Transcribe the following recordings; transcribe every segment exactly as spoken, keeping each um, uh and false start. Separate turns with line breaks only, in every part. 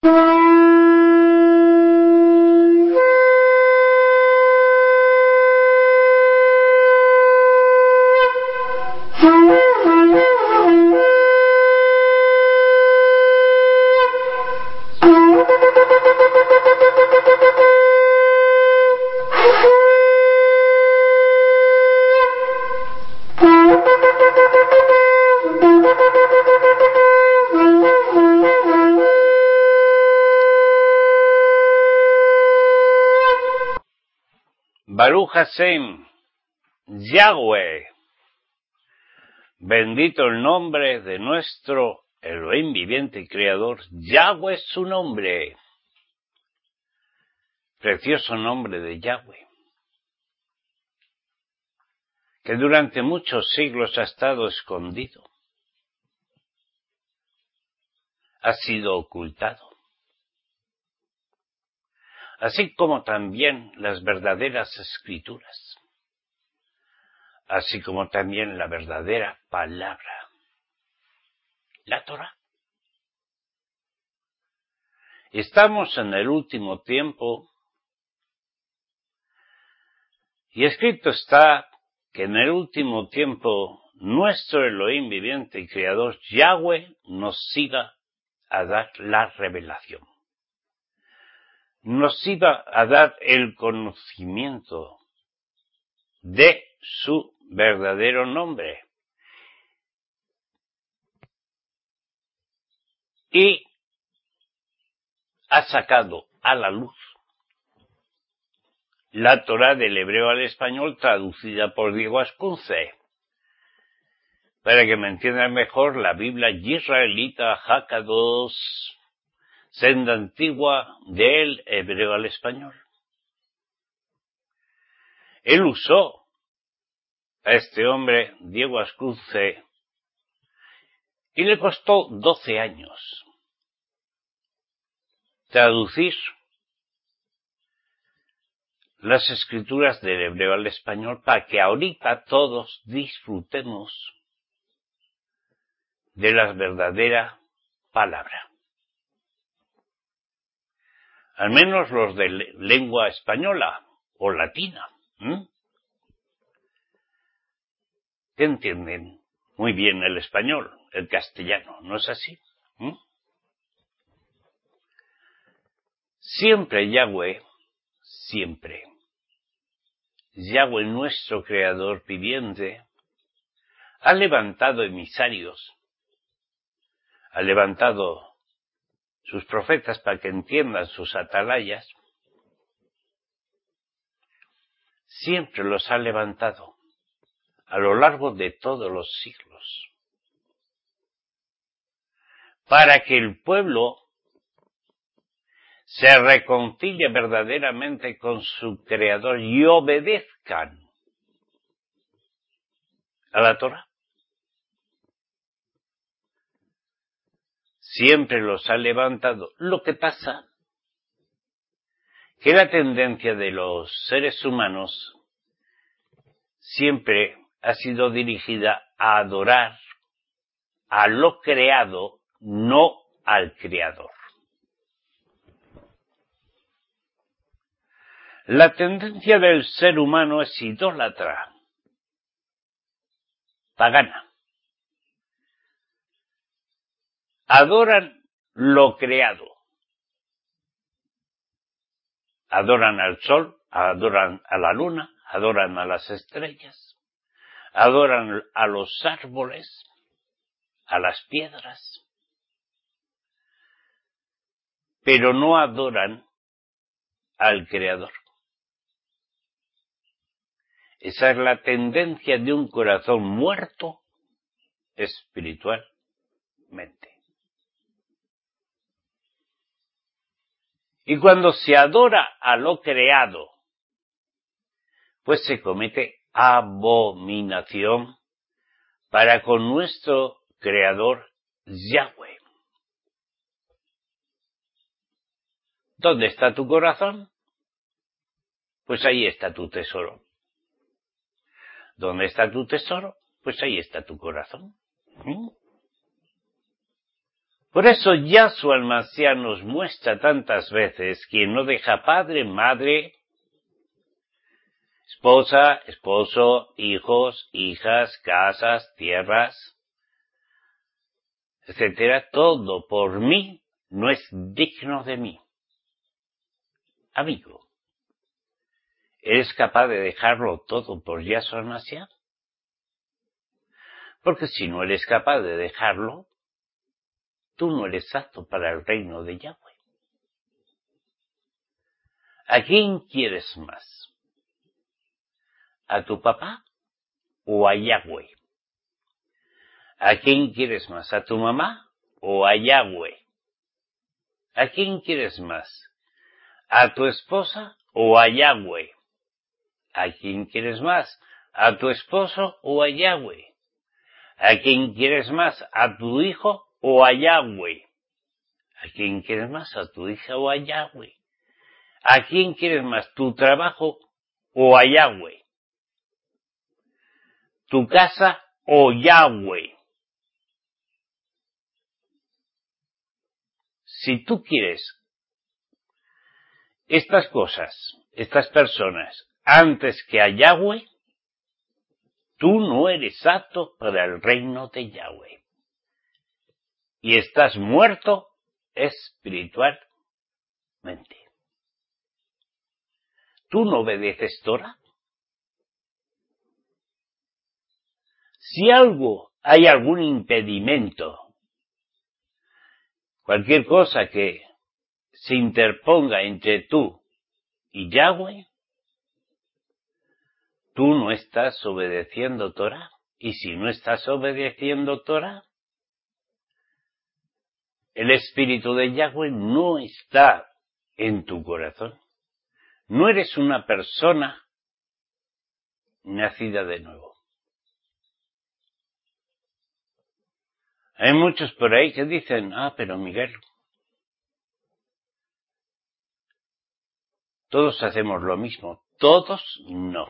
Baruch Hashem, Yahweh, bendito el nombre de nuestro Elohim viviente y creador. Yahweh es su nombre, precioso nombre de Yahweh, que durante muchos siglos ha estado escondido, ha sido ocultado, así como también las verdaderas escrituras, así como también la verdadera palabra, la Torá. Estamos en el último tiempo y escrito está que en el último tiempo nuestro Elohim viviente y creador Yahweh nos iba a dar la revelación. Nos iba a dar el conocimiento de su verdadero nombre. Y ha sacado a la luz la Torá del hebreo al español traducida por Diego Ascunce. Para que me entiendan mejor, la Biblia israelita Hakadosh, senda antigua del hebreo al español. Él usó a este hombre, Diego Ascunce, y le costó doce años traducir las escrituras del hebreo al español para que ahorita todos disfrutemos de la verdadera palabra. Al menos los de lengua española o latina, ¿eh? que entienden muy bien el español, el castellano, ¿no es así? ¿Eh? Siempre Yahweh, siempre, Yahweh nuestro creador viviente, ha levantado emisarios, ha levantado sus profetas para que entiendan sus atalayas, siempre los ha levantado a lo largo de todos los siglos, para que el pueblo se reconcilie verdaderamente con su Creador y obedezcan a la Torá. Siempre los ha levantado. Lo que pasa que la tendencia de los seres humanos siempre ha sido dirigida a adorar a lo creado, no al Creador. La tendencia del ser humano es idólatra, pagana. Adoran lo creado. Adoran al sol, adoran a la luna, adoran a las estrellas, adoran a los árboles, a las piedras, pero no adoran al Creador. Esa es la tendencia de un corazón muerto espiritualmente. Y cuando se adora a lo creado, pues se comete abominación para con nuestro Creador Yahweh. ¿Dónde está tu corazón? Pues ahí está tu tesoro. ¿Dónde está tu tesoro? Pues ahí está tu corazón. ¿Mm? Por eso Yahshua el Mashiach nos muestra tantas veces quien no deja padre, madre, esposa, esposo, hijos, hijas, casas, tierras, etcétera, todo por mí no es digno de mí. Amigo, ¿eres capaz de dejarlo todo por Yahshua el Mashiach? Porque si no eres capaz de dejarlo, tú no eres apto para el reino de Yahweh. ¿A quién quieres más? ¿A tu papá o a Yahweh? ¿A quién quieres más? ¿A tu mamá o a Yahweh? ¿A quién quieres más? ¿A tu esposa o a Yahweh? ¿A quién quieres más? ¿A tu esposo o a Yahweh? ¿A quién quieres más? ¿A tu hijo o a Yahweh? ¿A quién quieres más? ¿A tu hija o a Yahweh? ¿A quién quieres más? ¿Tu trabajo o a Yahweh? ¿Tu casa o Yahweh? Si tú quieres estas cosas, estas personas, antes que a Yahweh, tú no eres apto para el reino de Yahweh. Y estás muerto espiritualmente. ¿Tú no obedeces Torah? Si algo, hay algún impedimento, cualquier cosa que se interponga entre tú y Yahweh, tú no estás obedeciendo Torah. Y si no estás obedeciendo Torah, el Espíritu de Yahweh no está en tu corazón. No eres una persona nacida de nuevo. Hay muchos por ahí que dicen, ah, pero Miguel, todos hacemos lo mismo. Todos no.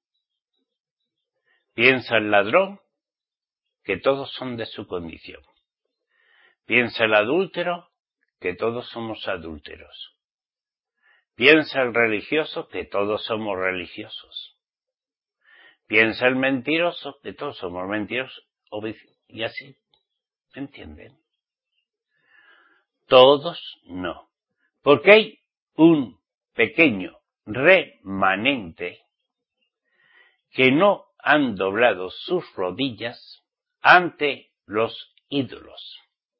Piensa el ladrón que todos son de su condición. Piensa el adúltero que todos somos adúlteros. Piensa el religioso que todos somos religiosos. Piensa el mentiroso que todos somos mentirosos. Y así, ¿me entienden? Todos no. Porque hay un pequeño remanente que no han doblado sus rodillas ante los ídolos.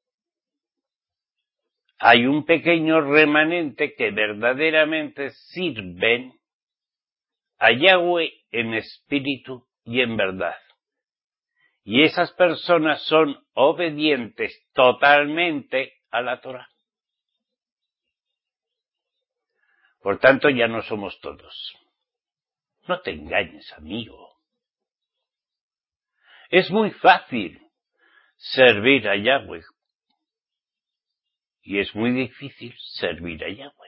Hay un pequeño remanente que verdaderamente sirven a Yahweh en espíritu y en verdad. Y esas personas son obedientes totalmente a la Torah. Por tanto, ya no somos todos. No te engañes, amigo. Es muy fácil servir a Yahweh. Y es muy difícil servir a Yahweh.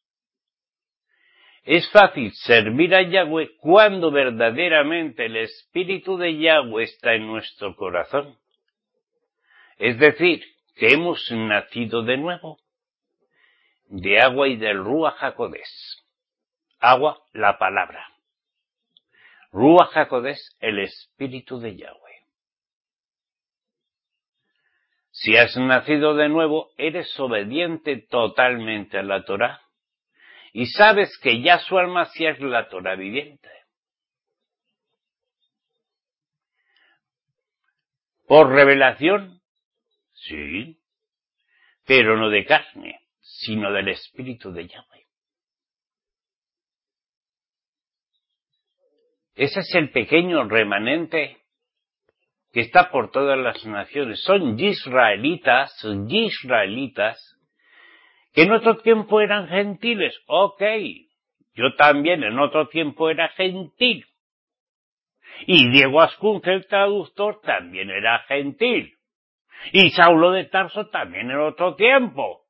Es fácil servir a Yahweh cuando verdaderamente el Espíritu de Yahweh está en nuestro corazón. Es decir, que hemos nacido de nuevo, de agua y del Ruach HaKodesh. Agua, la palabra. Ruach HaKodesh, el Espíritu de Yahweh. Si has nacido de nuevo, eres obediente totalmente a la Torah. Y sabes que Yahshua el Mashiach es la Torah viviente. ¿Por revelación? Sí. Pero no de carne, sino del Espíritu de Yahweh. Ese es el pequeño remanente que está por todas las naciones. Son israelitas, son israelitas, que en otro tiempo eran gentiles. Ok, yo también en otro tiempo era gentil. Y Diego Ascunce, el traductor, también era gentil. Y Saulo de Tarso también en otro tiempo.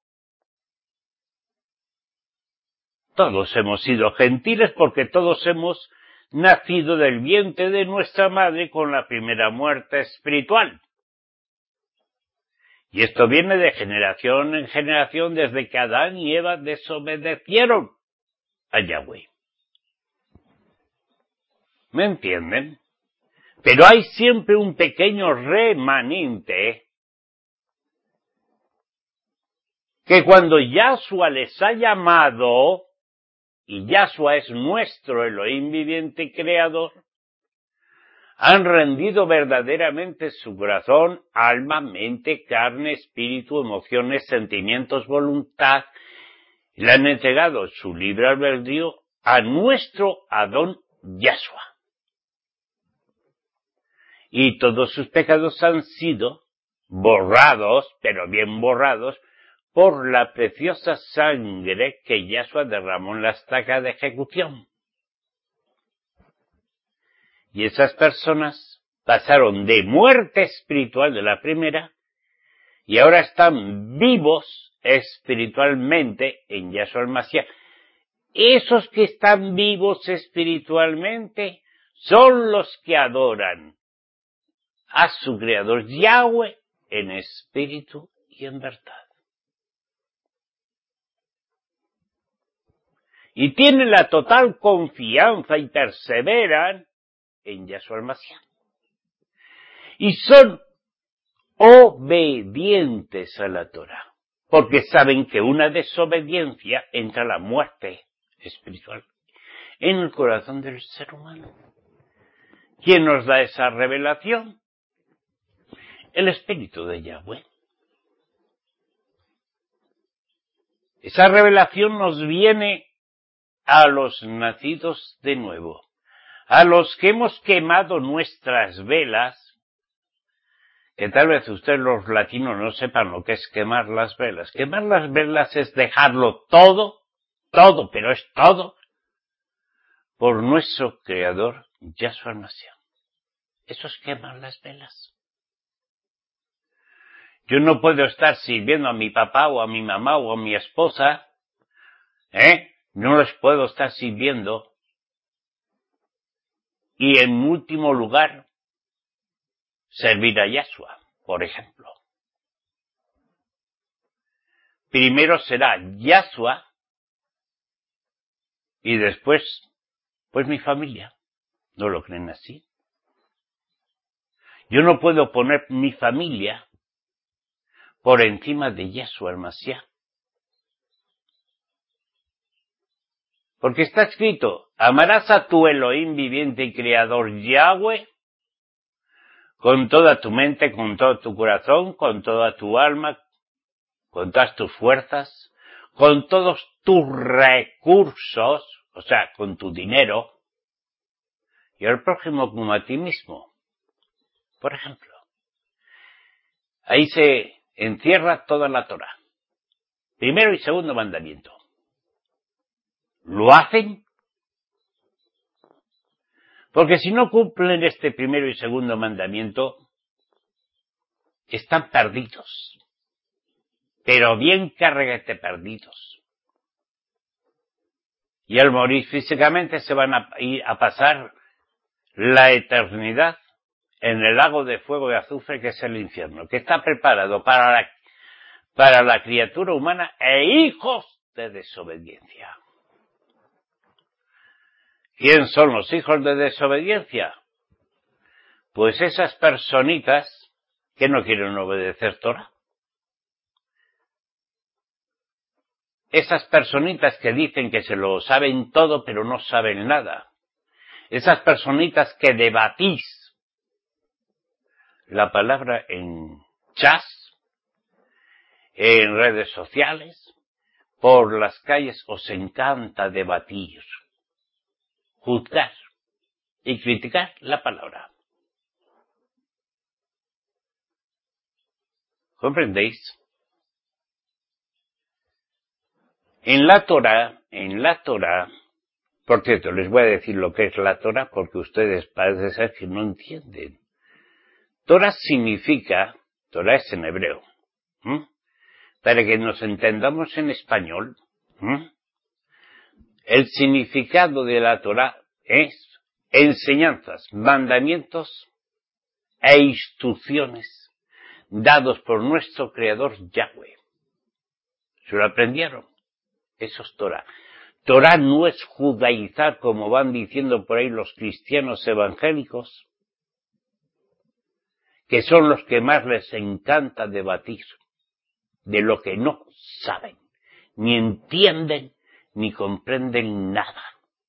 Todos hemos sido gentiles porque todos hemos nacido del vientre de nuestra madre con la primera muerte espiritual. Y esto viene de generación en generación desde que Adán y Eva desobedecieron a Yahweh. ¿Me entienden? Pero hay siempre un pequeño remanente que cuando Yahshua les ha llamado, y Yahshua es nuestro Elohim viviente y creador, han rendido verdaderamente su corazón, alma, mente, carne, espíritu, emociones, sentimientos, voluntad, y le han entregado su libre albedrío a nuestro Adón Yahshua. Y todos sus pecados han sido borrados, pero bien borrados, por la preciosa sangre que Yahshua derramó en la estaca de ejecución. Y esas personas pasaron de muerte espiritual de la primera y ahora están vivos espiritualmente en Yahshua el Mashiach. Esos que están vivos espiritualmente son los que adoran a su Creador Yahweh en espíritu y en verdad. Y tienen la total confianza y perseveran en Yahshua el Mashiach. Y son obedientes a la Torah, porque saben que una desobediencia entra la muerte espiritual en el corazón del ser humano. ¿Quién nos da esa revelación? El Espíritu de Yahweh. Esa revelación nos viene a los nacidos de nuevo, a los que hemos quemado nuestras velas, que tal vez ustedes los latinos no sepan lo que es quemar las velas. Quemar las velas es dejarlo todo, todo, pero es todo, por nuestro Creador, Yahshua Mashiach. Eso es quemar las velas. Yo no puedo estar sirviendo a mi papá o a mi mamá o a mi esposa, ¿eh? No les puedo estar sirviendo. Y en último lugar, servir a Yahshua, por ejemplo. Primero será Yahshua y después, pues mi familia. ¿No lo creen así? Yo no puedo poner mi familia por encima de Yahshua el Mashiach. Porque está escrito, amarás a tu Elohim viviente y creador Yahweh con toda tu mente, con todo tu corazón, con toda tu alma, con todas tus fuerzas, con todos tus recursos, o sea, con tu dinero, y al prójimo como a ti mismo. Por ejemplo, ahí se encierra toda la Torah. Primero y segundo mandamiento. ¿Lo hacen? Porque si no cumplen este primero y segundo mandamiento, están perdidos. Pero bien carguete perdidos. Y al morir físicamente se van a ir a pasar la eternidad en el lago de fuego y azufre que es el infierno, que está preparado para la, para la criatura humana e hijos de desobediencia. ¿Quién son los hijos de desobediencia? Pues esas personitas que no quieren obedecer Torah. Esas personitas que dicen que se lo saben todo pero no saben nada. Esas personitas que debatís la palabra en chats, en redes sociales, por las calles, os encanta debatir, juzgar y criticar la palabra. ¿Comprendéis? En la Torah, en la Torah, por cierto, les voy a decir lo que es la Torah porque ustedes parece ser que no entienden. Torah significa, Torah es en hebreo, ¿m? Para que nos entendamos en español, ¿m? El significado de la Torah es enseñanzas, mandamientos e instrucciones dados por nuestro Creador Yahweh. Se lo aprendieron. Eso es Torah. Torah no es judaizar, como van diciendo por ahí los cristianos evangélicos, que son los que más les encanta debatir de lo que no saben, ni entienden, ni comprenden nada.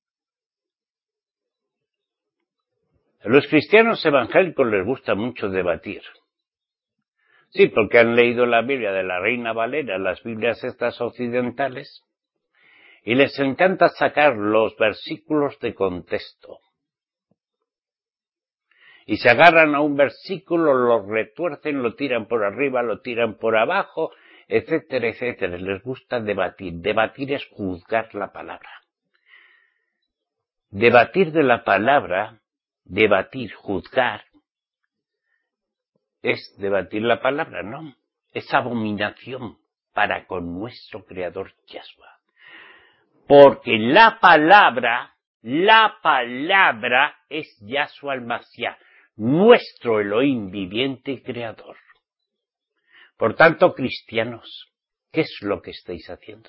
A los cristianos evangélicos les gusta mucho debatir. Sí, porque han leído la Biblia de la Reina Valera, las Biblias estas occidentales, y les encanta sacar los versículos de contexto. Y se agarran a un versículo, lo retuercen, lo tiran por arriba, lo tiran por abajo, etcétera, etcétera. Les gusta debatir. Debatir es juzgar la palabra. Debatir de la palabra, debatir, juzgar, es debatir la palabra, ¿no? Es abominación para con nuestro Creador Yahshua. Porque la palabra, la palabra es Yahshua el-Mashiach, nuestro Elohim viviente y creador. Por tanto, cristianos, ¿qué es lo que estáis haciendo?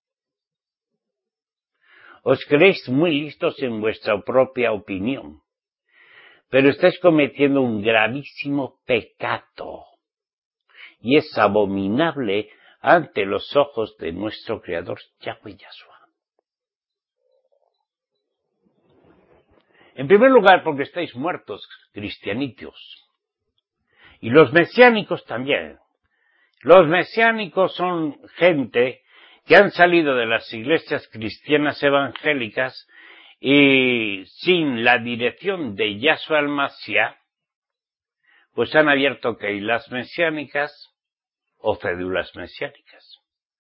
Os creéis muy listos en vuestra propia opinión, pero estáis cometiendo un gravísimo pecado, y es abominable ante los ojos de nuestro Creador Yahweh Yahshua. En primer lugar, porque estáis muertos, cristianitos. Y los mesiánicos también. Los mesiánicos son gente que han salido de las iglesias cristianas evangélicas y sin la dirección de Yahshua el-Mashiach, pues han abierto keilas mesiánicas o cédulas mesiánicas.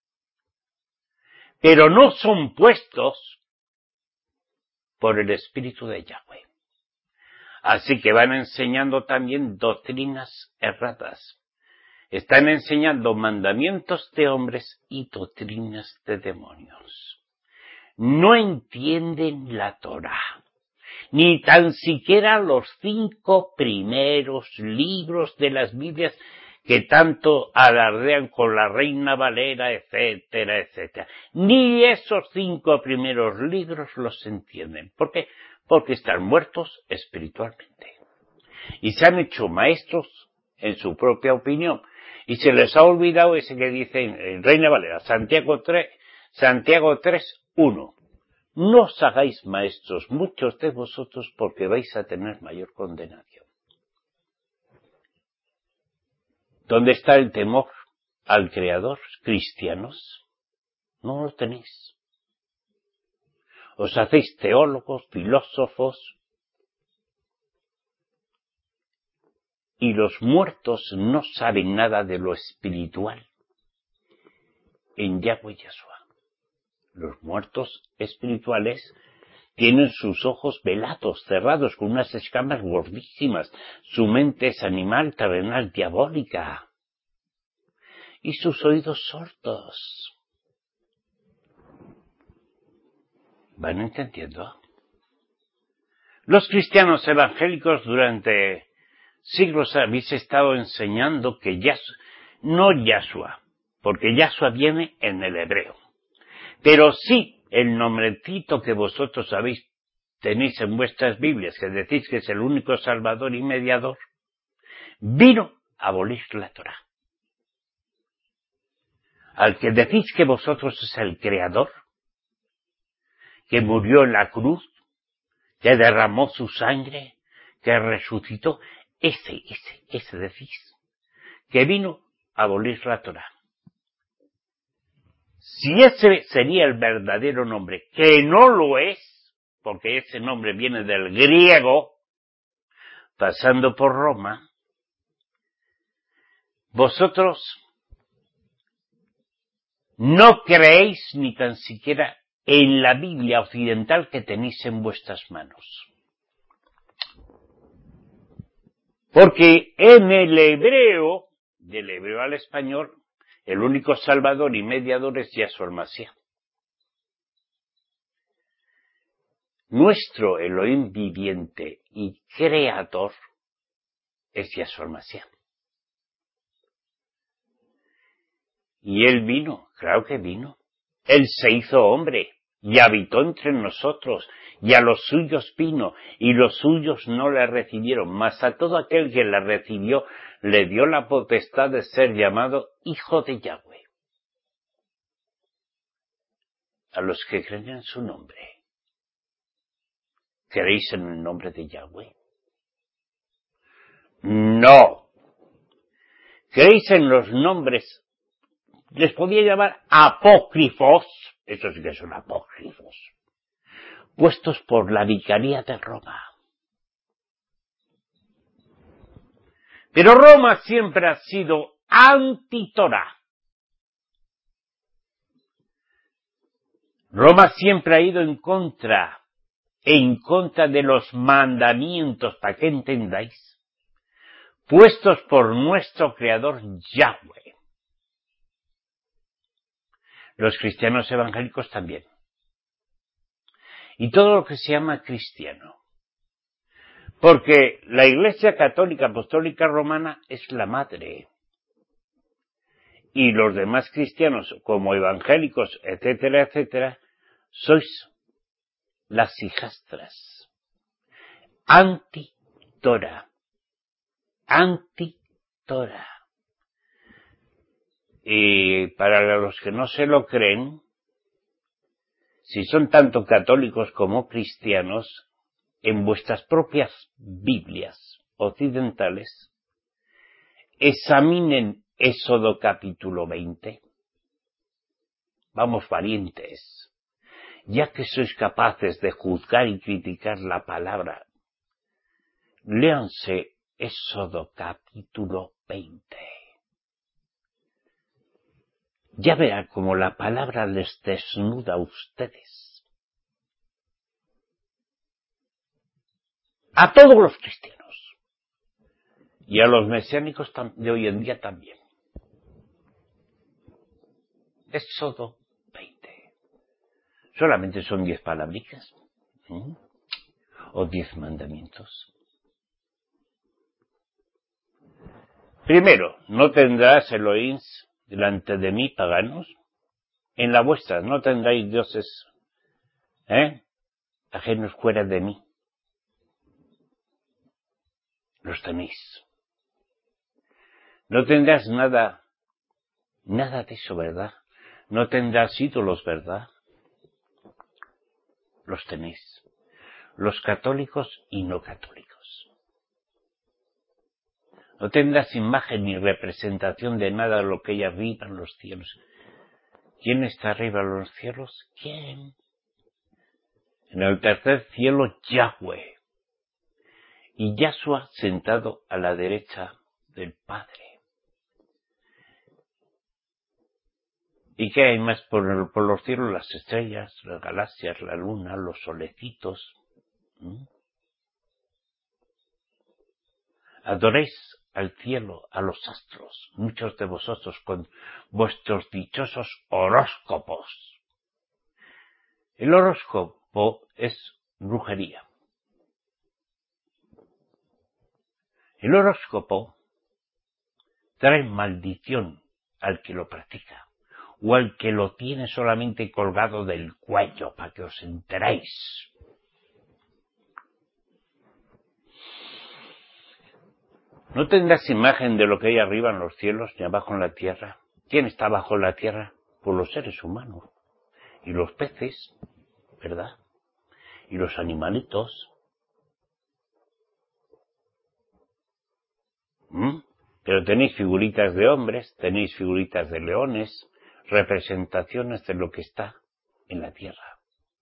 Pero no son puestos por el Espíritu de Yahweh. Así que van enseñando también doctrinas erradas. Están enseñando mandamientos de hombres y doctrinas de demonios. No entienden la Torah, ni tan siquiera los cinco primeros libros de las Biblias que tanto alardean con la Reina Valera, etcétera, etcétera. Ni esos cinco primeros libros los entienden. ¿Por qué? Porque están muertos espiritualmente. Y se han hecho maestros en su propia opinión. Y se les ha olvidado ese que dice en Reina Valera, Santiago tres, Santiago tres, uno. No os hagáis maestros muchos de vosotros porque vais a tener mayor condenación. ¿Dónde está el temor al Creador, cristianos? No lo tenéis. Os hacéis teólogos, filósofos, y los muertos no saben nada de lo espiritual en Yahweh Yahshua. Los muertos espirituales tienen sus ojos velados, cerrados, con unas escamas gordísimas. Su mente es animal, terrenal, diabólica. Y sus oídos sordos. ¿Van entendiendo? Los cristianos evangélicos durante siglos habéis estado enseñando que Yahshua, no Yahshua, porque Yahshua viene en el hebreo, pero sí el nombrecito que vosotros habéis, tenéis en vuestras Biblias, que decís que es el único Salvador y Mediador, vino a abolir la Torah. Al que decís que vosotros es el Creador, que murió en la cruz, que derramó su sangre, que resucitó, ese, ese, ese decís, que vino a abolir la Torah. Si ese sería el verdadero nombre, que no lo es, porque ese nombre viene del griego, pasando por Roma, vosotros no creéis ni tan siquiera en la Biblia occidental que tenéis en vuestras manos. Porque en el hebreo, del hebreo al español, el único salvador y mediador es Yahshua el-Mashiach. Nuestro Elohim viviente y creador es Yahshua el-Mashiach. Y Él vino, claro que vino. Él se hizo hombre y habitó entre nosotros, y a los suyos vino, y los suyos no le recibieron, mas a todo aquel que le recibió le dio la potestad de ser llamado Hijo de Yahweh. A los que creen en su nombre. ¿Creéis en el nombre de Yahweh? No. ¿Creéis en los nombres? Les podía llamar apócrifos, esos sí que son apócrifos, puestos por la Vicaría de Roma. Pero Roma siempre ha sido anti-Torah. Roma siempre ha ido en contra, en contra de los mandamientos, para que entendáis, puestos por nuestro Creador Yahweh. Los cristianos evangélicos también. Y todo lo que se llama cristiano. Porque la Iglesia Católica Apostólica Romana es la madre. Y los demás cristianos, como evangélicos, etcétera, etcétera, sois las hijastras. Anti-Torah. Anti-Torah. Y para los que no se lo creen, si son tanto católicos como cristianos, en vuestras propias Biblias occidentales, examinen Éxodo capítulo veinte. Vamos, valientes, ya que sois capaces de juzgar y criticar la palabra, léanse Éxodo capítulo veinte. Ya verán cómo la palabra les desnuda a ustedes. A todos los cristianos. Y a los mesiánicos de hoy en día también. Éxodo veinte. Solamente son diez palabricas. ¿Mm? O diez mandamientos. Primero, no tendrás Elohim delante de mí, paganos. En la vuestra no tendréis dioses, ¿eh? ajenos fuera de mí. Los tenéis. No tendrás nada, nada de eso, ¿verdad? No tendrás ídolos, ¿verdad? Los tenéis. Los católicos y no católicos. No tendrás imagen ni representación de nada de lo que hay arriba en los cielos. ¿Quién está arriba en los cielos? ¿Quién? En el tercer cielo, Yahweh. Y Yahshua sentado a la derecha del Padre. ¿Y qué hay más por, por los cielos? Las estrellas, las galaxias, la luna, los solecitos. ¿Mm? Adoréis al cielo, a los astros, muchos de vosotros con vuestros dichosos horóscopos. El horóscopo es brujería. El horóscopo trae maldición al que lo practica, o al que lo tiene solamente colgado del cuello, para que os enteréis. No tendrás imagen de lo que hay arriba en los cielos ni abajo en la tierra. ¿Quién está abajo en la tierra? Pues los seres humanos. Y los peces, ¿verdad? Y los animalitos. ¿Mm? Pero tenéis figuritas de hombres, tenéis figuritas de leones, representaciones de lo que está en la tierra.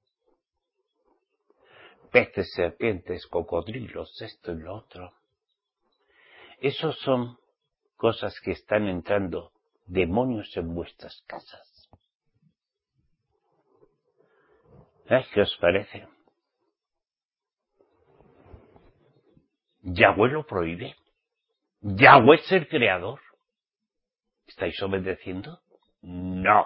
Peces, serpientes, cocodrilos, esto y lo otro. Esos son cosas que están entrando demonios en vuestras casas. ¿Eh? ¿Qué os parece? Yahweh lo prohíbe. Yahweh es el creador. ¿Estáis obedeciendo? No.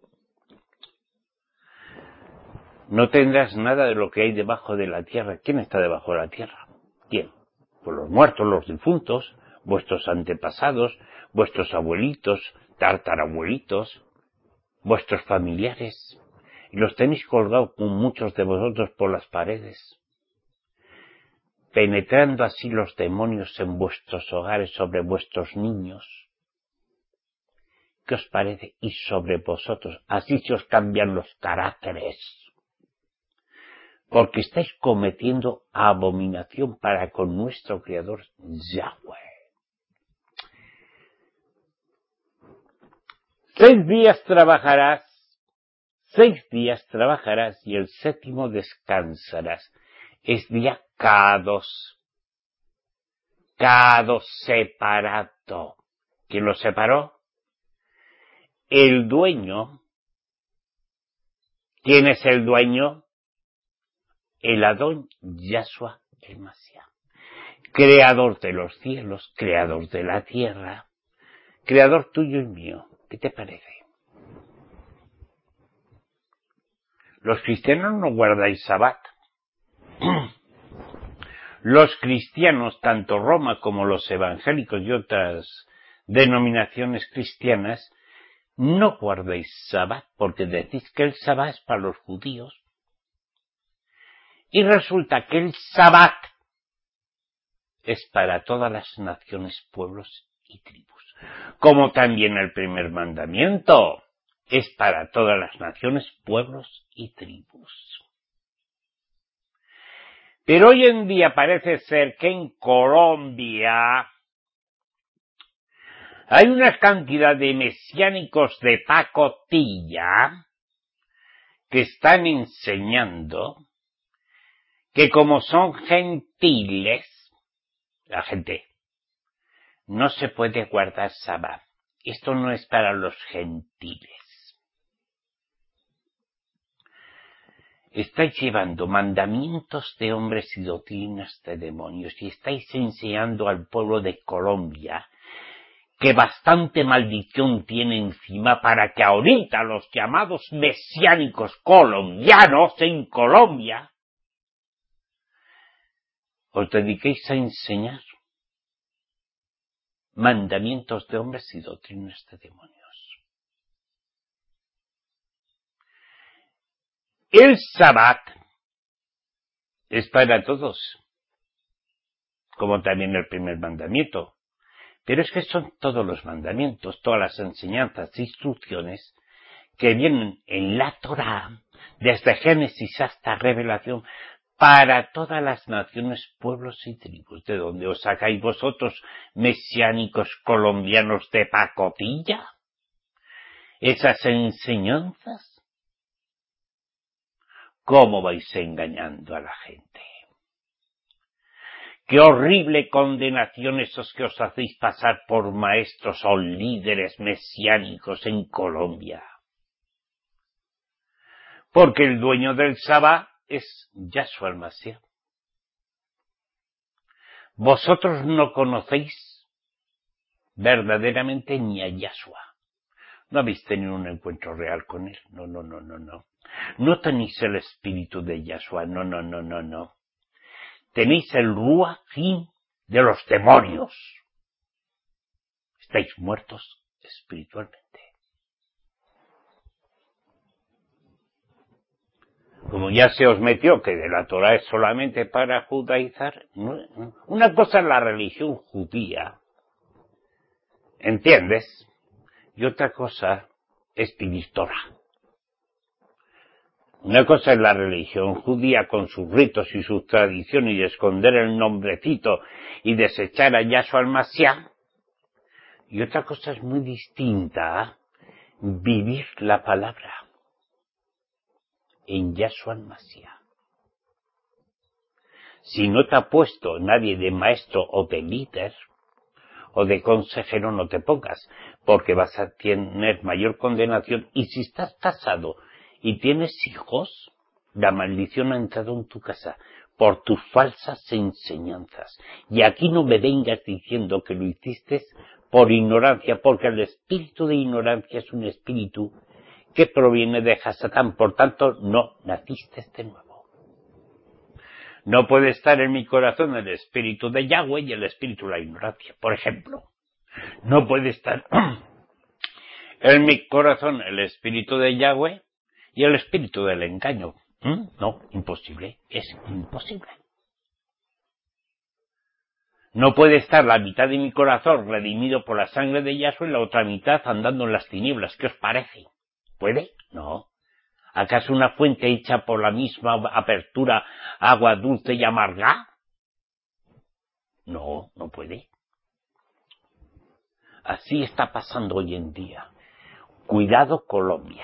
No tendrás nada de lo que hay debajo de la tierra. ¿Quién está debajo de la tierra? ¿Quién? Pues los muertos, los difuntos, vuestros antepasados, vuestros abuelitos, tartarabuelitos, vuestros familiares, y los tenéis colgados con muchos de vosotros por las paredes, penetrando así los demonios en vuestros hogares sobre vuestros niños. ¿Qué os parece? Y sobre vosotros, así se os cambian los caracteres, porque estáis cometiendo abominación para con nuestro Creador Yahweh. Seis días trabajarás, seis días trabajarás y el séptimo descansarás. Es día Kados, Kados separado. ¿Quién lo separó? El dueño. ¿Quién es el dueño? El Adón Yahshua el Mashiach, creador de los cielos, creador de la tierra, creador tuyo y mío. ¿Qué te parece? Los cristianos no guardáis Sabbat. Los cristianos, tanto Roma como los evangélicos y otras denominaciones cristianas, no guardáis Sabbat porque decís que el Sabbat es para los judíos. Y resulta que el Sabbat es para todas las naciones, pueblos y tribus. Como también el primer mandamiento es para todas las naciones, pueblos y tribus. Pero hoy en día parece ser que en Colombia hay una cantidad de mesiánicos de pacotilla que están enseñando que como son gentiles, la gente, no se puede guardar Sabbat. Esto no es para los gentiles. Estáis llevando mandamientos de hombres y doctrinas de demonios y estáis enseñando al pueblo de Colombia que bastante maldición tiene encima para que ahorita los llamados mesiánicos colombianos en Colombia os dediquéis a enseñar mandamientos de hombres y doctrinas de demonios. El Sabbat es para todos, como también el primer mandamiento. Pero es que son todos los mandamientos, todas las enseñanzas e instrucciones que vienen en la Torá, desde Génesis hasta Revelación, para todas las naciones, pueblos y tribus. ¿De dónde os sacáis vosotros, mesiánicos colombianos de pacotilla, esas enseñanzas? ¿Cómo vais engañando a la gente? ¡Qué horrible condenación esos que os hacéis pasar por maestros o líderes mesiánicos en Colombia! Porque el dueño del Sabbat es Yahshua el Mashiach. Vosotros no conocéis verdaderamente ni a Yahshua. No habéis tenido un encuentro real con él. No, no, no, no, no. No tenéis el espíritu de Yahshua. No, no, no, no, no. Tenéis el Ruach de los demonios. Estáis muertos espiritualmente. Como ya se os metió que de la Torah es solamente para judaizar, no, no. Una cosa es la religión judía, ¿entiendes? Y otra cosa es pedir Torah. Una cosa es la religión judía con sus ritos y sus tradiciones y esconder el nombrecito y desechar a Yahshua el Mashiach. Y otra cosa es muy distinta, vivir la palabra en Yahshua el Mashiach. Si no te ha puesto nadie de maestro o de líder o de consejero, no te pongas, porque vas a tener mayor condenación. Y si estás casado y tienes hijos, la maldición ha entrado en tu casa por tus falsas enseñanzas. Y aquí no me vengas diciendo que lo hiciste por ignorancia, porque el espíritu de ignorancia es un espíritu que proviene de Hasatán, por tanto no naciste de nuevo. No puede estar en mi corazón el espíritu de Yahweh y el espíritu de la ignorancia, por ejemplo. No puede estar en mi corazón el espíritu de Yahweh y el espíritu del engaño. ¿Mm? No, imposible, es imposible. No puede estar la mitad de mi corazón redimido por la sangre de Yahshua y la otra mitad andando en las tinieblas. ¿Qué os parece? ¿Puede? No. ¿Acaso una fuente hecha por la misma apertura, agua dulce y amarga? No, no puede. Así está pasando hoy en día. Cuidado, Colombia.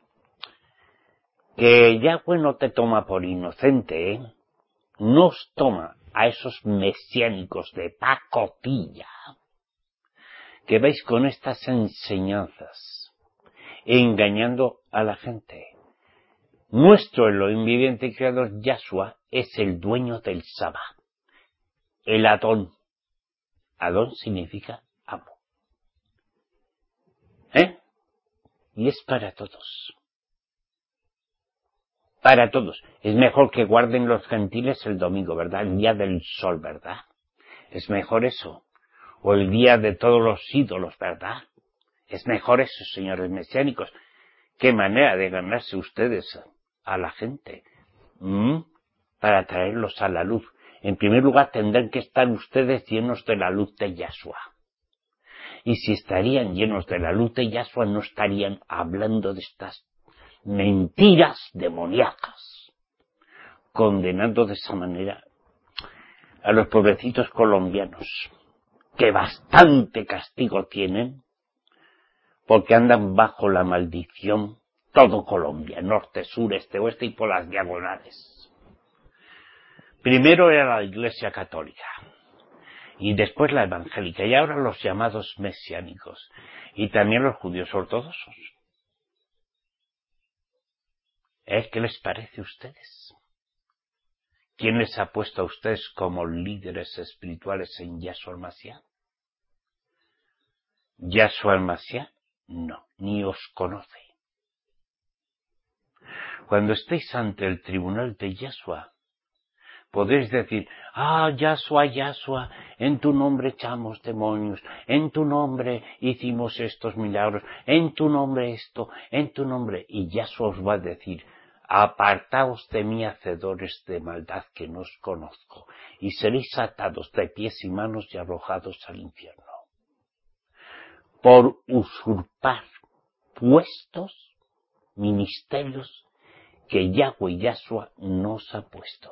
Que Yahweh no te toma por inocente, ¿eh? No os toma a esos mesiánicos de pacotilla que vais con estas enseñanzas engañando a la gente. Nuestro Elohim viviente y creador Yahshua es el dueño del Sabá, el Adón. Adón significa amo. ¿Eh? Y es para todos. Para todos. Es mejor que guarden los gentiles el domingo, ¿verdad? El día del sol, ¿verdad? Es mejor eso. O el día de todos los ídolos, ¿verdad? Es mejor eso, señores mesiánicos. ¿Qué manera de ganarse ustedes a la gente? ¿Mm? Para traerlos a la luz. En primer lugar, tendrán que estar ustedes llenos de la luz de Yahshua. Y si estarían llenos de la luz de Yahshua, no estarían hablando de estas mentiras demoníacas, condenando de esa manera a los pobrecitos colombianos, que bastante castigo tienen, porque andan bajo la maldición todo Colombia, norte, sur, este, oeste y por las diagonales. Primero era la Iglesia Católica, y después la evangélica, y ahora los llamados mesiánicos, y también los judíos ortodoxos. ¿Eh? ¿Qué les parece a ustedes? ¿Quién les ha puesto a ustedes como líderes espirituales en Yahshua el Mashiach? ¿Yahshua el Mashiach? No, ni os conoce. Cuando estéis ante el tribunal de Yahshua, podéis decir, ah, Yahshua, Yahshua, en tu nombre echamos demonios, en tu nombre hicimos estos milagros, en tu nombre esto, en tu nombre, y Yahshua os va a decir, apartaos de mí, hacedores de maldad, que no os conozco, y seréis atados de pies y manos y arrojados al infierno. Por usurpar puestos, ministerios que Yahweh y Yahshua nos ha puesto.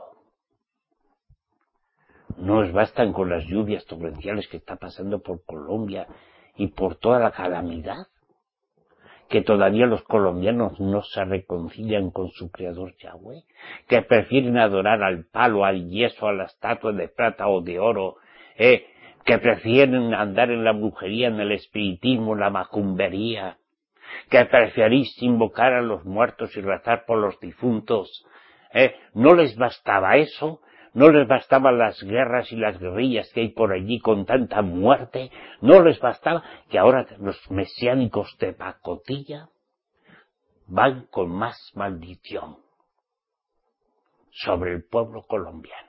No os bastan con las lluvias torrenciales que está pasando por Colombia y por toda la calamidad, que todavía los colombianos no se reconcilian con su creador Yahweh, que prefieren adorar al palo, al yeso, a la estatua de plata o de oro, eh, que prefieren andar en la brujería, en el espiritismo, en la macumbería, que preferís invocar a los muertos y rezar por los difuntos. Eh, ¿no les bastaba eso? ¿No les bastaban las guerras y las guerrillas que hay por allí con tanta muerte? ¿No les bastaba que ahora los mesiánicos de pacotilla van con más maldición sobre el pueblo colombiano?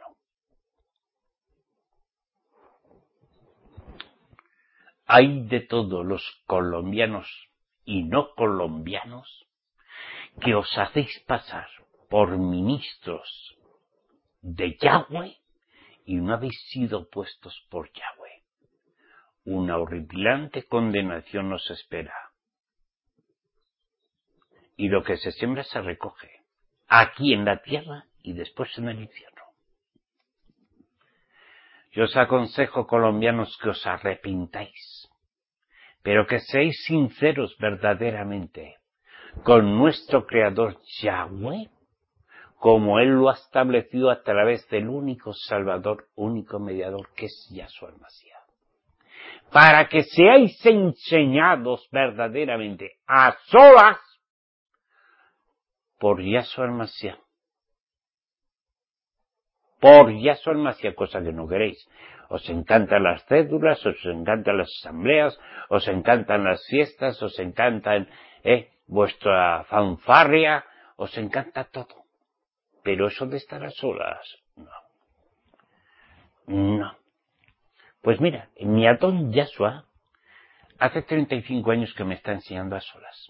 Hay de todos los colombianos y no colombianos que os hacéis pasar por ministros de Yahweh y no habéis sido puestos por Yahweh. Una horripilante condenación os espera. Y lo que se siembra se recoge, aquí en la tierra y después en el infierno. Yo os aconsejo, colombianos, que os arrepintáis, pero que seáis sinceros verdaderamente con nuestro Creador Yahweh, como Él lo ha establecido a través del único Salvador, único mediador, que es Yahshua el Mashiach. Para que seáis enseñados verdaderamente a solas por Yahshua el Mashiach. Por Yahshua el Mashiach, cosa que no queréis. Os encantan las cédulas, os encantan las asambleas, os encantan las fiestas, os encantan eh, vuestra fanfarria, os encanta todo. Pero eso de estar a solas, no. No. Pues mira, mi Adón Yashua hace treinta y cinco años que me está enseñando a solas.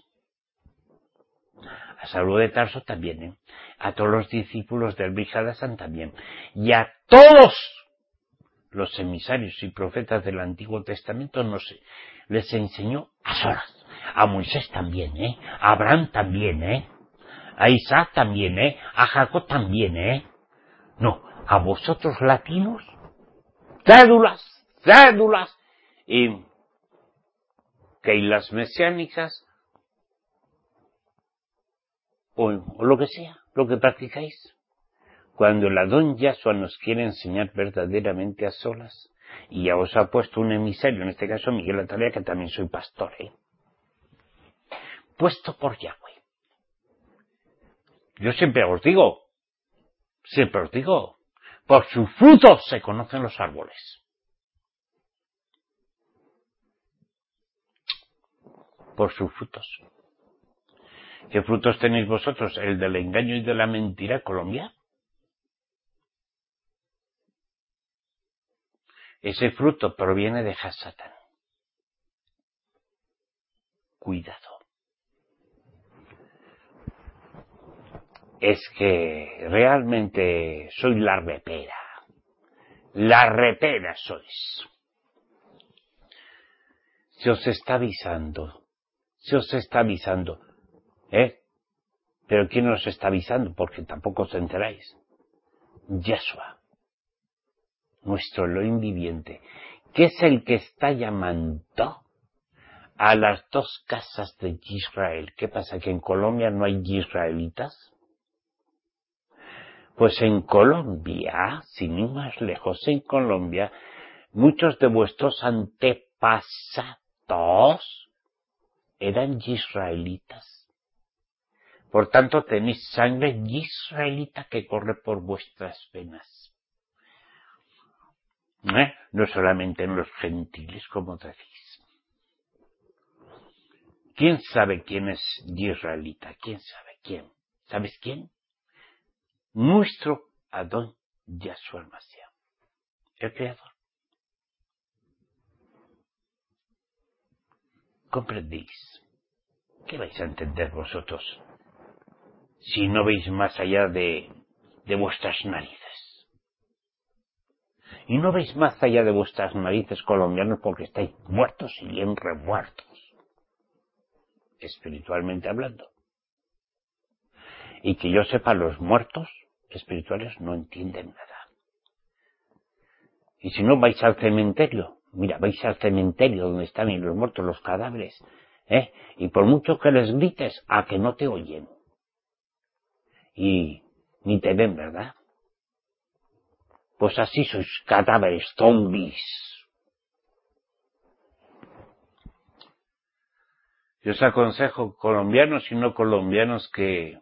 A Saulo de Tarso también, ¿eh? A todos los discípulos del Brihadasan también. Y a todos los emisarios y profetas del Antiguo Testamento, no sé, les enseñó a solas. A Moisés también, ¿eh? A Abraham también, ¿eh? A Isaac también, ¿eh? A Jacob también, ¿eh? No, a vosotros latinos, cédulas, cédulas, y que y las mesiánicas, o, o lo que sea, lo que practicáis. Cuando el Adón Yashua nos quiere enseñar verdaderamente a solas, y ya os ha puesto un emisario, en este caso Miguel Atalaya, que también soy pastor, ¿eh? Puesto por Yahweh. Yo siempre os digo, siempre os digo, por sus frutos se conocen los árboles. Por sus frutos. ¿Qué frutos tenéis vosotros? ¿El del engaño y de la mentira, Colombia? Ese fruto proviene de Hasatán. Cuidado. Es que realmente soy la repera. La repera sois. Se os está avisando. Se os está avisando. ¿Eh? Pero ¿quién os está avisando? Porque tampoco os enteráis. Yashua. Nuestro Elohim viviente. Que es el que está llamando a las dos casas de Israel. ¿Qué pasa? ¿Que en Colombia no hay israelitas? Pues en Colombia, sin ir más lejos, en Colombia, muchos de vuestros antepasados eran israelitas. Por tanto, tenéis sangre israelita que corre por vuestras venas. ¿Eh? No solamente en los gentiles, como decís. ¿Quién sabe quién es israelita? ¿Quién sabe quién? ¿Sabes quién? Nuestro Adón Yashua Mashiach, el Creador. ¿Comprendéis? ¿Qué vais a entender vosotros si no veis más allá de, de vuestras narices? Y no veis más allá de vuestras narices, colombianos, porque estáis muertos y bien remuertos, espiritualmente hablando. Y que yo sepa, los muertos espirituales no entienden nada. Y si no, vais al cementerio. Mira, vais al cementerio donde están los muertos, los cadáveres, ¿eh? Y por mucho que les grites, a que no te oyen. Y ni te ven, ¿verdad? Pues así sois cadáveres, zombies. Yo os aconsejo, colombianos y no colombianos, que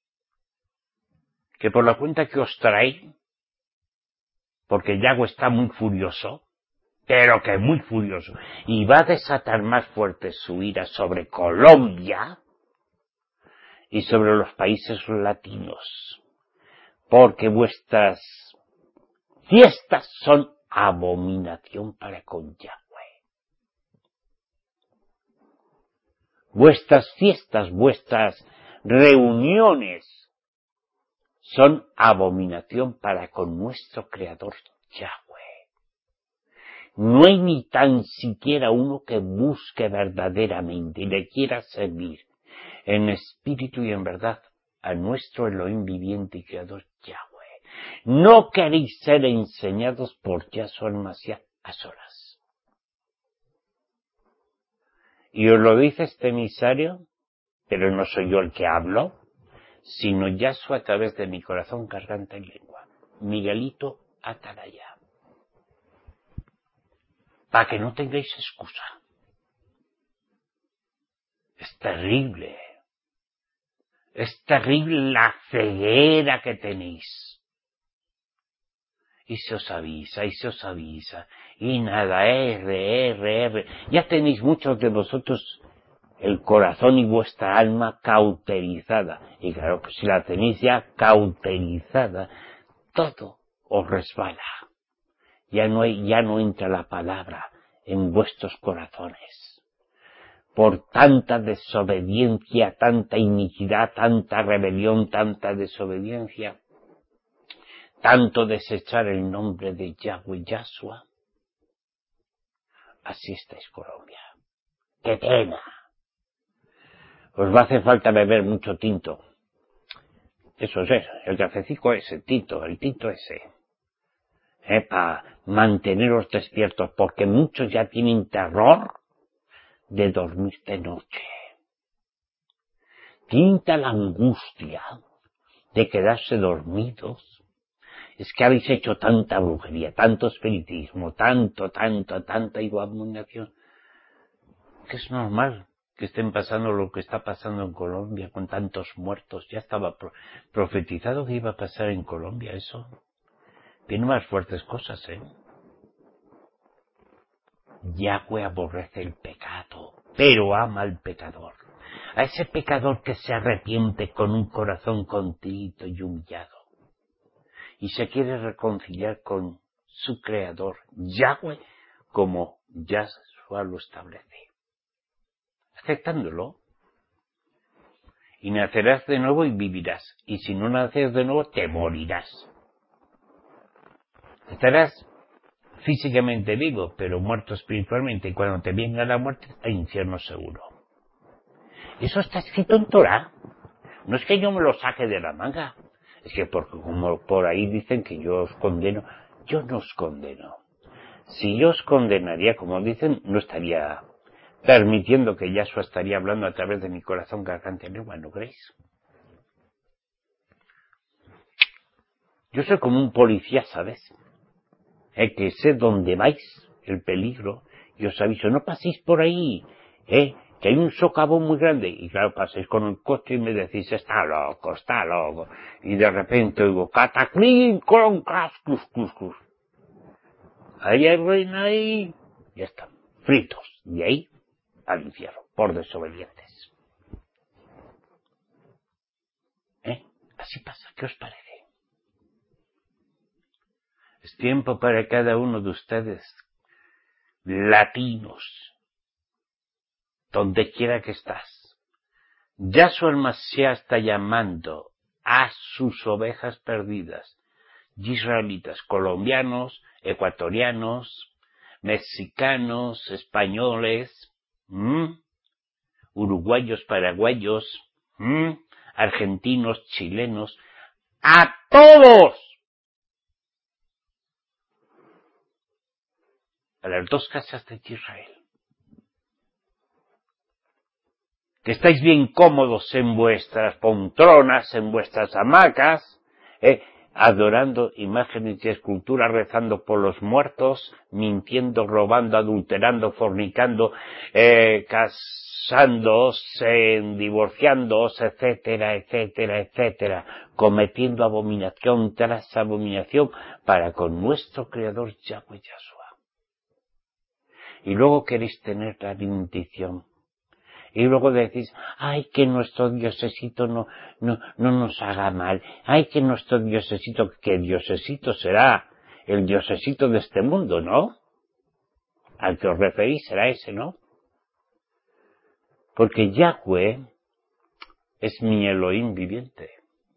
que por la cuenta que os trae, porque Yahweh está muy furioso, pero que muy furioso, y va a desatar más fuerte su ira sobre Colombia y sobre los países latinos, porque vuestras fiestas son abominación para con Yahweh. Vuestras fiestas, vuestras reuniones son abominación para con nuestro Creador Yahweh. No hay ni tan siquiera uno que busque verdaderamente y le quiera servir en espíritu y en verdad a nuestro Elohim viviente y Creador Yahweh. No queréis ser enseñados por Yahshua Mashiach a solas. Y os lo dice este emisario, pero no soy yo el que hablo, sino Yahshua a través de mi corazón, garganta y lengua. Miguelito Atalaya. Para que no tengáis excusa. Es terrible. Es terrible la ceguera que tenéis. Y se os avisa, y se os avisa. Y nada, R, R, R. Ya tenéis muchos de vosotros el corazón y vuestra alma cauterizada. Y claro que si la tenéis ya cauterizada, todo os resbala. Ya no hay, ya no entra la palabra en vuestros corazones. Por tanta desobediencia, tanta iniquidad, tanta rebelión, tanta desobediencia, tanto desechar el nombre de Yahweh Yahshua. Así estáis, Colombia. ¡Qué pena! Os va a hacer falta beber mucho tinto. Eso es, el cafecito ese, tinto, el tinto ese. Eh, para manteneros despiertos, porque muchos ya tienen terror de dormir de noche. Tinta la angustia de quedarse dormidos. Es que habéis hecho tanta brujería, tanto espiritismo, tanto, tanto, tanta abominación, que es normal que estén pasando lo que está pasando en Colombia con tantos muertos. Ya estaba pro- profetizado que iba a pasar en Colombia eso. Tiene más fuertes cosas, ¿eh? Yahweh aborrece el pecado, pero ama al pecador. A ese pecador que se arrepiente con un corazón contrito y humillado y se quiere reconciliar con su creador, Yahweh, como Yahshua lo establece. Aceptándolo. Y nacerás de nuevo y vivirás. Y si no naces de nuevo, te morirás. Estarás físicamente vivo, pero muerto espiritualmente. Y cuando te venga la muerte, al infierno seguro. Eso está escrito en Torah. No es que yo me lo saque de la manga. Es que por, como por ahí dicen que yo os condeno, yo no os condeno. Si yo os condenaría, como dicen, no estaría permitiendo que Yahshua estaría hablando a través de mi corazón garganta y lengua, ¿no creéis? Yo soy como un policía, ¿sabes? El que sé dónde vais, el peligro, y os aviso, no paséis por ahí, ¿eh? Que hay un socavón muy grande, y claro, paséis con el coche y me decís, está loco, está loco, y de repente oigo, cataclín, con cascus, cus, cus. Ahí hay reina ahí, ya están, fritos, y ahí al infierno, por desobedientes. ¿Eh? Así pasa, ¿qué os parece? Es tiempo para cada uno de ustedes, latinos, donde quiera que estás. Yahshua el Mashiach está llamando a sus ovejas perdidas, israelitas, colombianos, ecuatorianos, mexicanos, españoles, ¿m? uruguayos, paraguayos, ¿m? argentinos, chilenos, a todos, a las dos casas de Israel. Que estáis bien cómodos en vuestras poltronas, en vuestras hamacas, eh, adorando imágenes y esculturas, rezando por los muertos, mintiendo, robando, adulterando, fornicando, eh, casándose, divorciándoos, etcétera, etcétera, etcétera, cometiendo abominación tras abominación para con nuestro Creador Yahweh Yahshua. Y luego queréis tener la bendición. Y luego decís, ay, que nuestro diosesito no, no, no nos haga mal. Ay, que nuestro diosesito, que diosesito será el diosesito de este mundo, ¿no? Al que os referís será ese, ¿no? Porque Yahweh es mi Elohim viviente.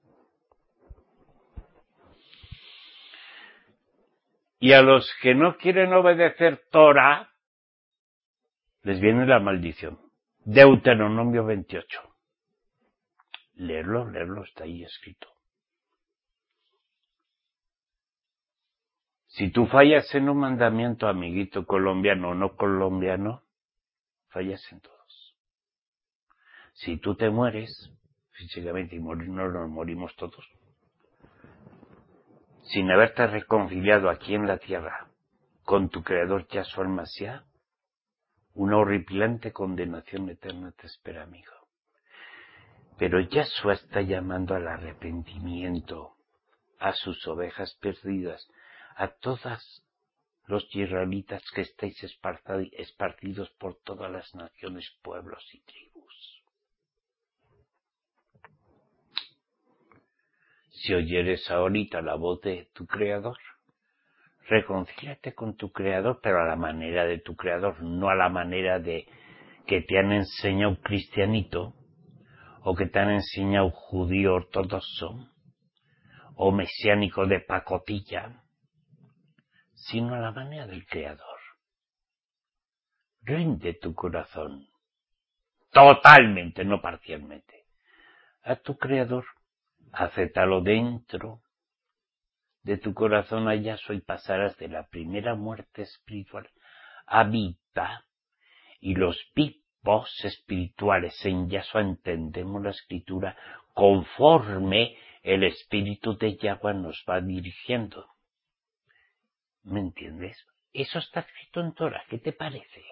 Y a los que no quieren obedecer Torah, les viene la maldición. Deuteronomio veintiocho. Leerlo, leerlo, está ahí escrito. Si tú fallas en un mandamiento, amiguito colombiano o no colombiano, fallas en todos. Si tú te mueres, físicamente, y morir, no nos morimos todos, sin haberte reconciliado aquí en la tierra con tu Creador Yahshua el Mashiach, una horripilante condenación eterna te espera, amigo. Pero Yahshua está llamando al arrepentimiento a sus ovejas perdidas, a todas los israelitas que estáis esparcidos por todas las naciones, pueblos y tribus. Si oyeres ahorita la voz de tu Creador, Reconcíliate con tu Creador, pero a la manera de tu Creador, no a la manera de que te han enseñado cristianito, o que te han enseñado judío ortodoxo, o mesiánico de pacotilla, sino a la manera del Creador. Rinde tu corazón, totalmente, no parcialmente, a tu Creador. Acéptalo dentro de tu corazón a Yahshua y pasarás de la primera muerte espiritual a vida. Y los vivos espirituales en Yahshua entendemos la Escritura conforme el Espíritu de Yahweh nos va dirigiendo. ¿Me entiendes? Eso está escrito en Torah. ¿Qué te parece?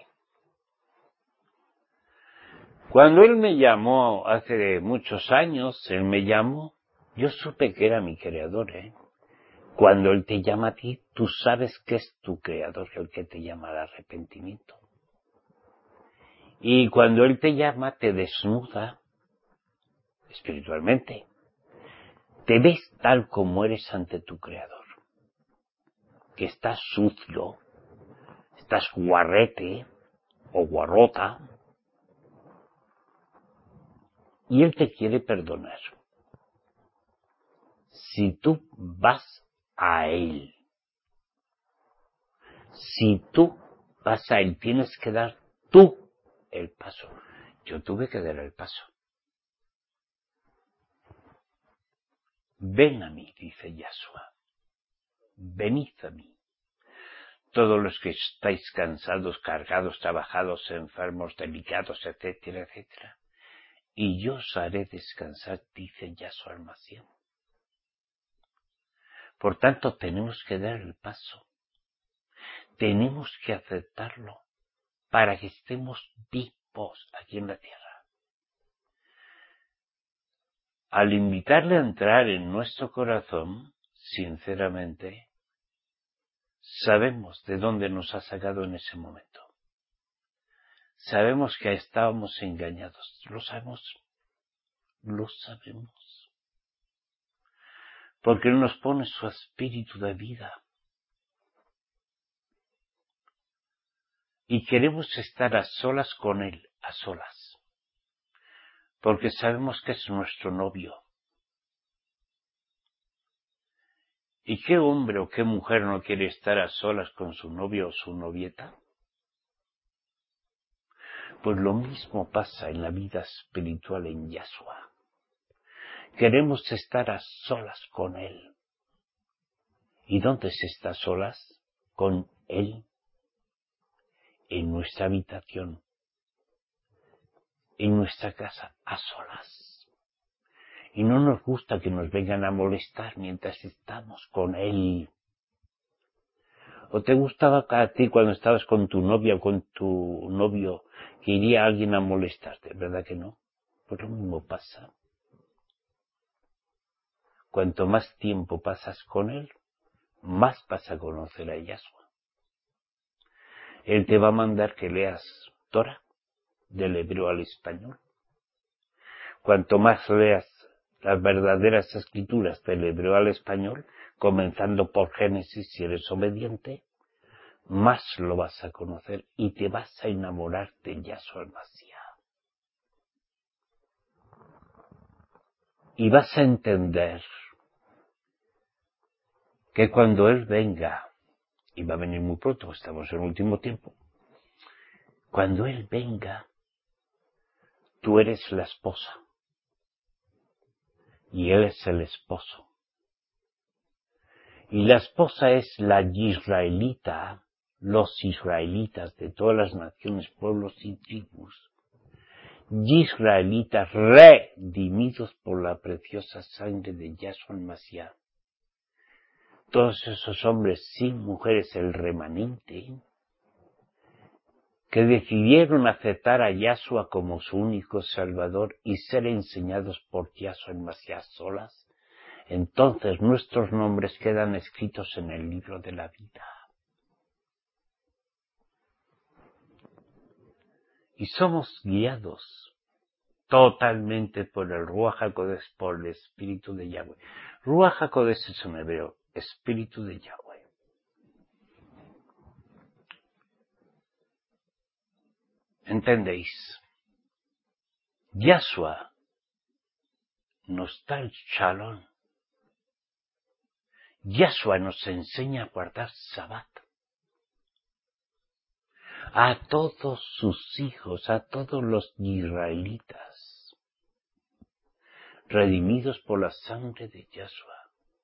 Cuando Él me llamó hace muchos años, Él me llamó, yo supe que era mi Creador, ¿eh? Cuando Él te llama a ti, tú sabes que es tu Creador el que te llama al arrepentimiento. Y cuando Él te llama, te desnuda espiritualmente. Te ves tal como eres ante tu Creador. Que estás sucio, estás guarrete o guarrota. Y Él te quiere perdonar. Si tú vas a Él, si tú vas a Él, tienes que dar tú el paso. Yo tuve que dar el paso. Ven a mí, dice Yahshua. Venid a mí. Todos los que estáis cansados, cargados, trabajados, enfermos, delicados, etcétera, etcétera. Y yo os haré descansar, dice Yahshua Almashiach. Por tanto, tenemos que dar el paso. Tenemos que aceptarlo para que estemos vivos aquí en la tierra. Al invitarle a entrar en nuestro corazón, sinceramente, sabemos de dónde nos ha sacado en ese momento. Sabemos que estábamos engañados. Lo sabemos. Lo sabemos. Porque Él nos pone su espíritu de vida. Y queremos estar a solas con Él, a solas. Porque sabemos que es nuestro novio. ¿Y qué hombre o qué mujer no quiere estar a solas con su novio o su novieta? Pues lo mismo pasa en la vida espiritual en Yahshua. Queremos estar a solas con Él. ¿Y dónde se está a solas? Con Él. En nuestra habitación. En nuestra casa, a solas. Y no nos gusta que nos vengan a molestar mientras estamos con Él. ¿O te gustaba a ti cuando estabas con tu novia o con tu novio que iría alguien a molestarte? ¿Verdad que no? Pues lo mismo pasa. Cuanto más tiempo pasas con Él, más vas a conocer a Yahshua. Él te va a mandar que leas Torah, del hebreo al español. Cuanto más leas las verdaderas escrituras del hebreo al español, comenzando por Génesis, si eres obediente, más lo vas a conocer y te vas a enamorar de Yahshua Almashiach. Y vas a entender que cuando Él venga, y va a venir muy pronto, estamos en el último tiempo, cuando Él venga, tú eres la esposa y Él es el esposo. Y la esposa es la israelita, los israelitas de todas las naciones, pueblos y tribus. Israelitas redimidos por la preciosa sangre de Yahshua Mashiach. Todos esos hombres sin mujeres, el remanente, que decidieron aceptar a Yahshua como su único Salvador y ser enseñados por Yahshua Mashiach solas, entonces nuestros nombres quedan escritos en el libro de la vida. Y somos guiados totalmente por el Ruach HaKodesh, por el Espíritu de Yahweh. Ruach HaKodesh es en hebreo, Espíritu de Yahweh. ¿Entendéis? Yahshua nos da el shalom. Yahshua nos enseña a guardar Sabbat. A todos sus hijos, a todos los israelitas, redimidos por la sangre de Yahshua.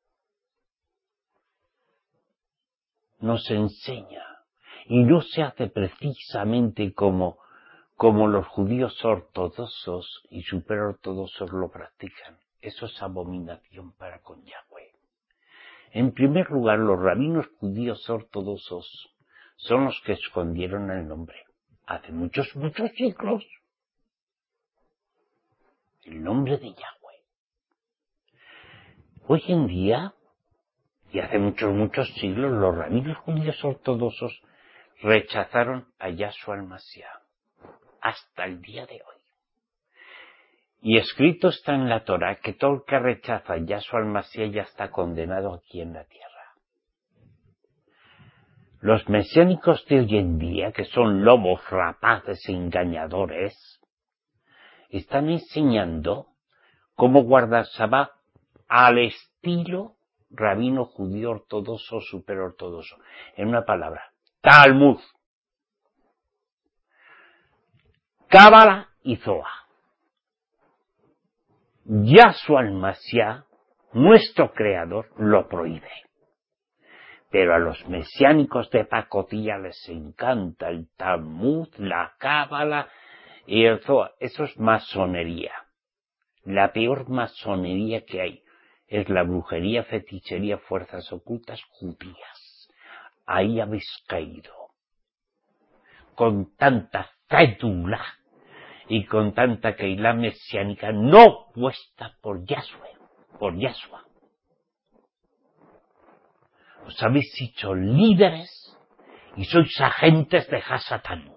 Nos enseña, y no se hace precisamente como, como los judíos ortodoxos y superortodoxos lo practican. Eso es abominación para con Yahweh. En primer lugar, los rabinos judíos ortodoxos son los que escondieron el nombre. Hace muchos, muchos siglos. El nombre de Yahweh. Hoy en día, y hace muchos, muchos siglos, los rabinos judíos ortodoxos rechazaron a Yahshua el Mashiach. Hasta el día de hoy. Y escrito está en la Torá que todo el que rechaza a Yahshua el Mashiach ya está condenado aquí en la tierra. Los mesiánicos de hoy en día, que son lobos rapaces e engañadores, están enseñando cómo guardar Sabbat al estilo rabino judío ortodoxo o superortodoxo. En una palabra, Talmud, Cábala y Zohar. Yahshua el Mashiach, nuestro creador, lo prohíbe. Pero a los mesiánicos de pacotilla les encanta el Talmud, la Cábala y el Zohar. Eso es masonería. La peor masonería que hay es la brujería, fetichería, fuerzas ocultas judías. Ahí habéis caído. Con tanta cédula y con tanta keilá mesiánica no puesta por Yahshua, por Yahshua. Os habéis hecho líderes y sois agentes de Hasatán.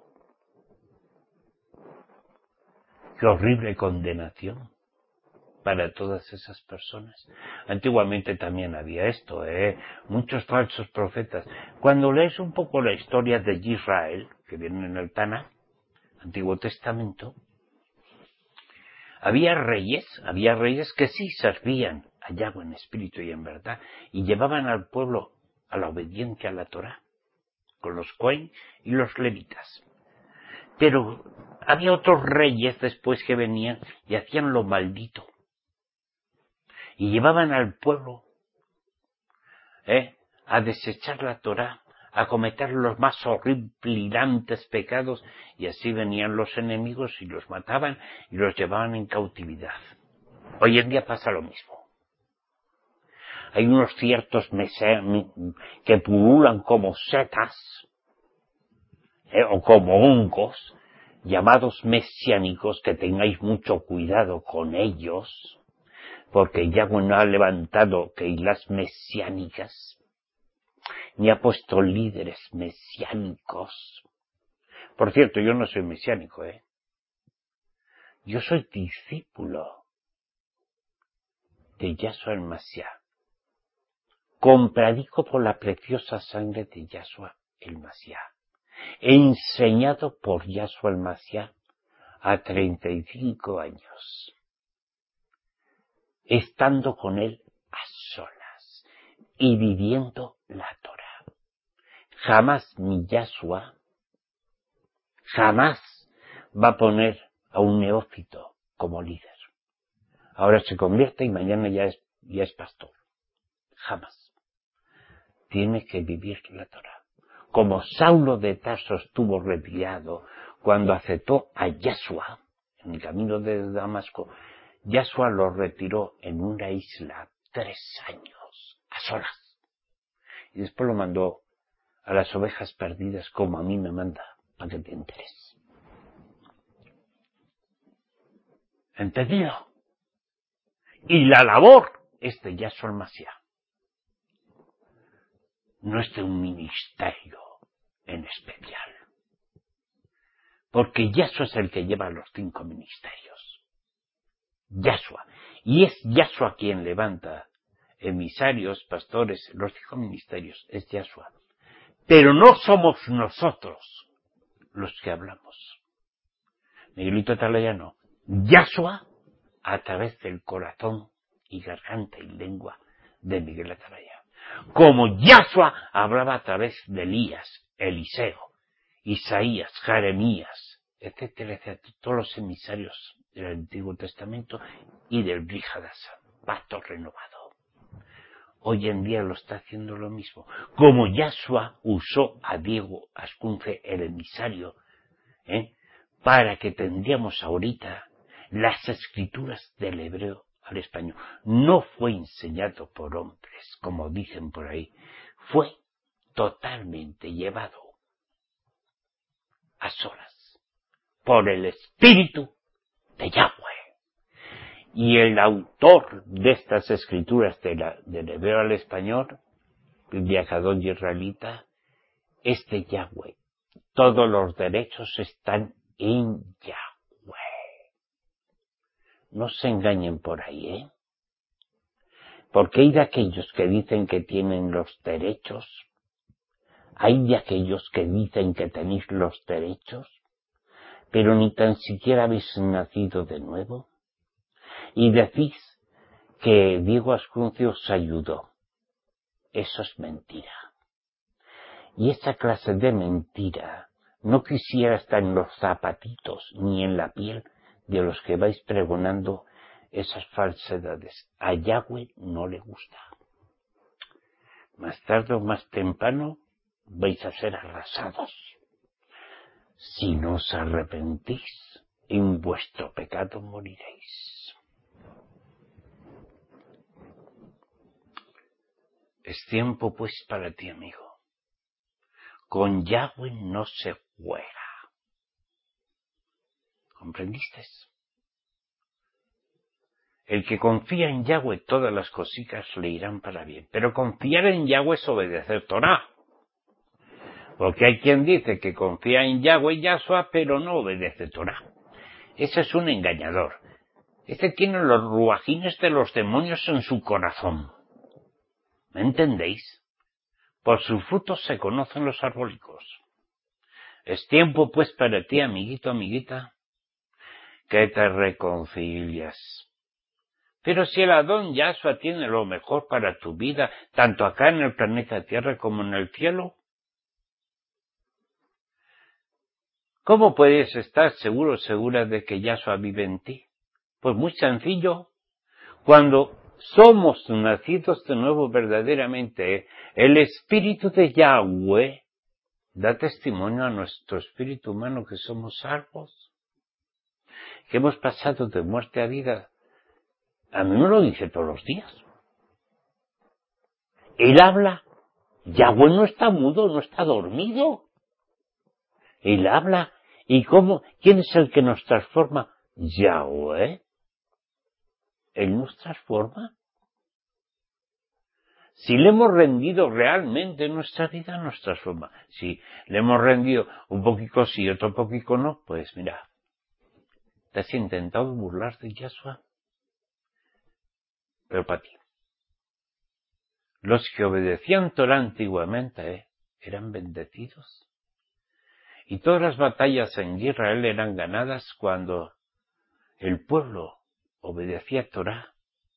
Qué horrible condenación para todas esas personas. Antiguamente también había esto, ¿eh? Muchos falsos profetas. Cuando lees un poco la historia de Israel, que viene en el Tanaj, Antiguo Testamento, había reyes, había reyes que sí servían a Yahweh en espíritu y en verdad, y llevaban al pueblo a la obediencia a la Torá, con los Cohen y los levitas. Pero había otros reyes después que venían y hacían lo maldito, y llevaban al pueblo ¿eh? a desechar la Torá, a cometer los más horripilantes pecados, y así venían los enemigos y los mataban y los llevaban en cautividad. Hoy en día pasa lo mismo. Hay unos ciertos mesiánicos que pululan como setas ¿eh? o como hongos, llamados mesiánicos, que tengáis mucho cuidado con ellos, porque Yahweh no ha levantado keilás mesiánicas, ni ha puesto líderes mesiánicos. Por cierto, yo no soy mesiánico, ¿eh? Yo soy discípulo de Yahshua el Mashiach, compradico por la preciosa sangre de Yahshua el Mashiach, enseñado por Yahshua el Mashiach a treinta y cinco años, estando con él a solas y viviendo la Torah. Jamás mi Yahshua, jamás va a poner a un neófito como líder. Ahora se convierte y mañana ya es, ya es pastor. Jamás. Tiene que vivir la Torah. Como Saulo de Tarso estuvo retirado cuando aceptó a Yahshua en el camino de Damasco, Yahshua lo retiró en una isla tres años, a solas. Y después lo mandó a las ovejas perdidas, como a mí me manda, para que te enteres. ¿Entendido? Y la labor es de Yahshua el Mashiach. No es de un ministerio en especial. Porque Yahshua es el que lleva los cinco ministerios. Yahshua. Y es Yahshua quien levanta emisarios, pastores, los cinco ministerios. Es Yahshua. Pero no somos nosotros los que hablamos. Miguelito Atalaya no. Yahshua a través del corazón y garganta y lengua de Miguel Atalaya. Como Yahshua hablaba a través de Elías, Eliseo, Isaías, Jeremías, etcétera, etcétera, todos los emisarios del Antiguo Testamento y del Brit Hadashah, pacto renovado. Hoy en día lo está haciendo lo mismo. Como Yahshua usó a Diego Ascunce, el emisario, ¿eh? para que tendríamos ahorita las escrituras del hebreo al español. No fue enseñado por hombres, como dicen por ahí. Fue totalmente llevado a solas por el Espíritu de Yahweh. Y el autor de estas escrituras de la, del hebreo al español, el viajador israelita, es de Yahweh. Todos los derechos están en Yahweh. No se engañen por ahí, ¿eh? Porque hay de aquellos que dicen que tienen los derechos, hay de aquellos que dicen que tenéis los derechos, pero ni tan siquiera habéis nacido de nuevo, y decís que Diego Ascunce os ayudó. Eso es mentira. Y esa clase de mentira no quisiera estar en los zapatitos ni en la piel de los que vais pregonando esas falsedades. A Yahweh no le gusta. Más tarde o más temprano vais a ser arrasados. Si no os arrepentís, en vuestro pecado moriréis. Es tiempo pues para ti, amigo. Con Yahweh no se juega. ¿Comprendiste? El que confía en Yahweh, todas las cositas le irán para bien. Pero confiar en Yahweh es obedecer Torah. Porque hay quien dice que confía en Yahweh y Yahshua, pero no obedece Torah. Ese es un engañador. Ese tiene los ruajines de los demonios en su corazón. ¿Me entendéis? Por sus frutos se conocen los arbólicos. Es tiempo, pues, para ti, amiguito, amiguita, que te reconcilias. Pero si el Adón Yahshua tiene lo mejor para tu vida, tanto acá en el planeta Tierra como en el cielo, ¿cómo puedes estar seguro o segura de que Yahshua vive en ti? Pues muy sencillo. Cuando somos nacidos de nuevo verdaderamente, el Espíritu de Yahweh da testimonio a nuestro espíritu humano que somos salvos, que hemos pasado de muerte a vida. A mí me lo dice todos los días. Él habla. Yahweh no está mudo, no está dormido. Él habla. ¿Y cómo? ¿Quién es el que nos transforma? Yahweh. Él nos transforma. Si le hemos rendido realmente nuestra vida, nos transforma. Si le hemos rendido un poquito sí y otro poquito no, pues mira, ¿te has intentado burlar de Yahshua? Pero para ti. Los que obedecían Torah antiguamente ¿eh? eran bendecidos. Y todas las batallas en Israel eran ganadas cuando el pueblo obedecía Torah.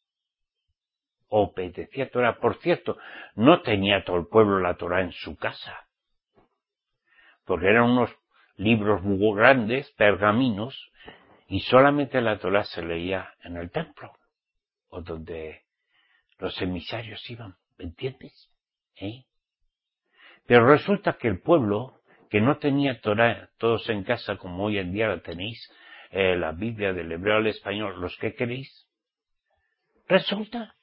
Obedecía Torah. Por cierto, no tenía todo el pueblo la Torah en su casa. Porque eran unos libros muy grandes, pergaminos, y solamente la Torah se leía en el templo, o donde los emisarios iban, ¿me entiendes? ¿Eh? Pero resulta que el pueblo, que no tenía Torah todos en casa, como hoy en día la tenéis, eh, la Biblia del hebreo al español, los que queréis, resulta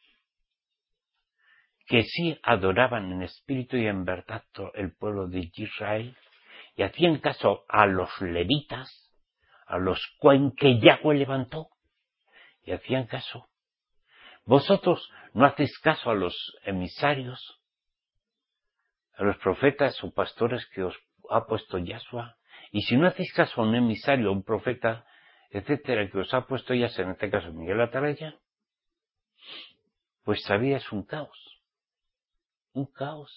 que sí adoraban en espíritu y en verdad el pueblo de Israel, y hacían caso a los levitas, a los Cohen que Yahweh levantó, y hacían caso. Vosotros no hacéis caso a los emisarios, a los profetas o pastores que os ha puesto Yahshua, y si no hacéis caso a un emisario, a un profeta, etcétera, que os ha puesto Yahshua, en este caso Miguel Atalaya, vuestra vida es un caos, un caos.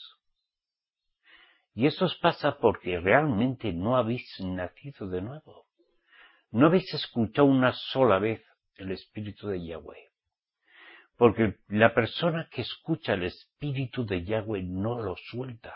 Y eso os pasa porque realmente no habéis nacido de nuevo. no habéis escuchado una sola vez el Espíritu de Yahweh. Porque la persona que escucha el Espíritu de Yahweh no lo suelta.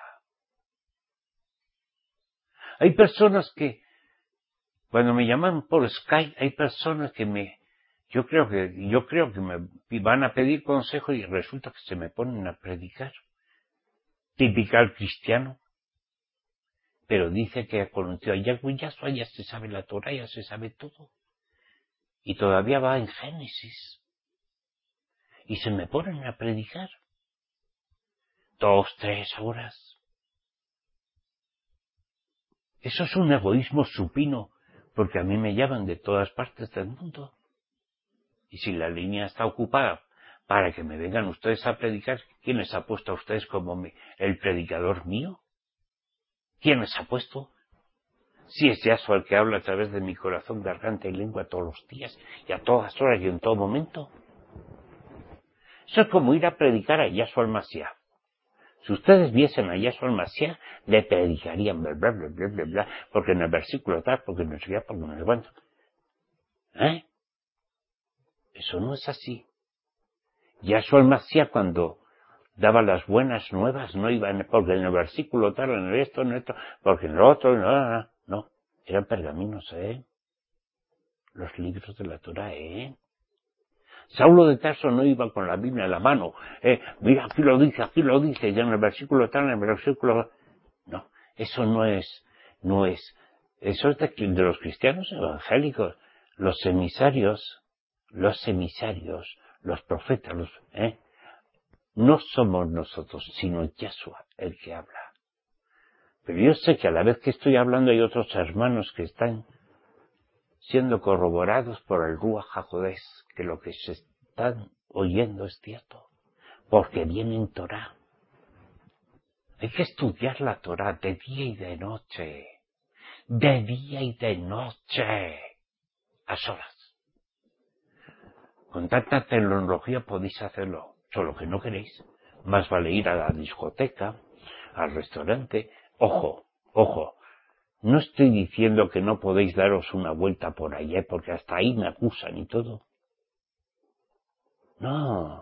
Hay personas que, cuando me llaman por Skype, hay personas que me, yo creo que, yo creo que me van a pedir consejo y resulta que se me ponen a predicar. Típica cristiano. Pero dice que ha conocido a Yahweh, ya se sabe la Torah, ya se sabe todo. Y todavía va en Génesis. Y se me ponen a predicar. Dos, tres horas. Eso es un egoísmo supino, porque a mí me llaman de todas partes del mundo. Y si la línea está ocupada para que me vengan ustedes a predicar, ¿quién les ha puesto a ustedes como mi, el predicador mío? ¿Quién les ha puesto? Si es Yahshua el que habla a través de mi corazón, garganta y lengua todos los días, y a todas horas y en todo momento. Eso es como ir a predicar a Yahshua el Mashiach. Si ustedes viesen a Yahshua el Mashiach, le predicarían bla, bla, bla, bla, bla, bla, porque en el versículo tal, porque no sé qué, porque no sé cuánto. ¿Eh? Eso no es así. Yahshua el Mashiach, cuando daba las buenas nuevas, no iba en, porque en el versículo tal, en el esto, en esto, porque en el otro, no, no, no. Eran pergaminos, ¿eh? Los libros de la Torah, ¿eh? Saulo de Tarso no iba con la Biblia en la mano. Eh, mira, aquí lo dice, aquí lo dice, y en el versículo tal, en el versículo... No, eso no es, no es. Eso es de, de los cristianos evangélicos. Los emisarios, los emisarios, los profetas, los, ¿eh? No somos nosotros, sino Yahshua el que habla. Pero yo sé que a la vez que estoy hablando hay otros hermanos que están siendo corroborados por el Ruach HaKodesh, que lo que se están oyendo es cierto, porque viene en Torah. Hay que estudiar la Torah de día y de noche, de día y de noche, a solas. Con tanta tecnología podéis hacerlo, solo que no queréis. Más vale ir a la discoteca, al restaurante. Ojo, ojo. No estoy diciendo que no podéis daros una vuelta por allá, porque hasta ahí me acusan y todo. No.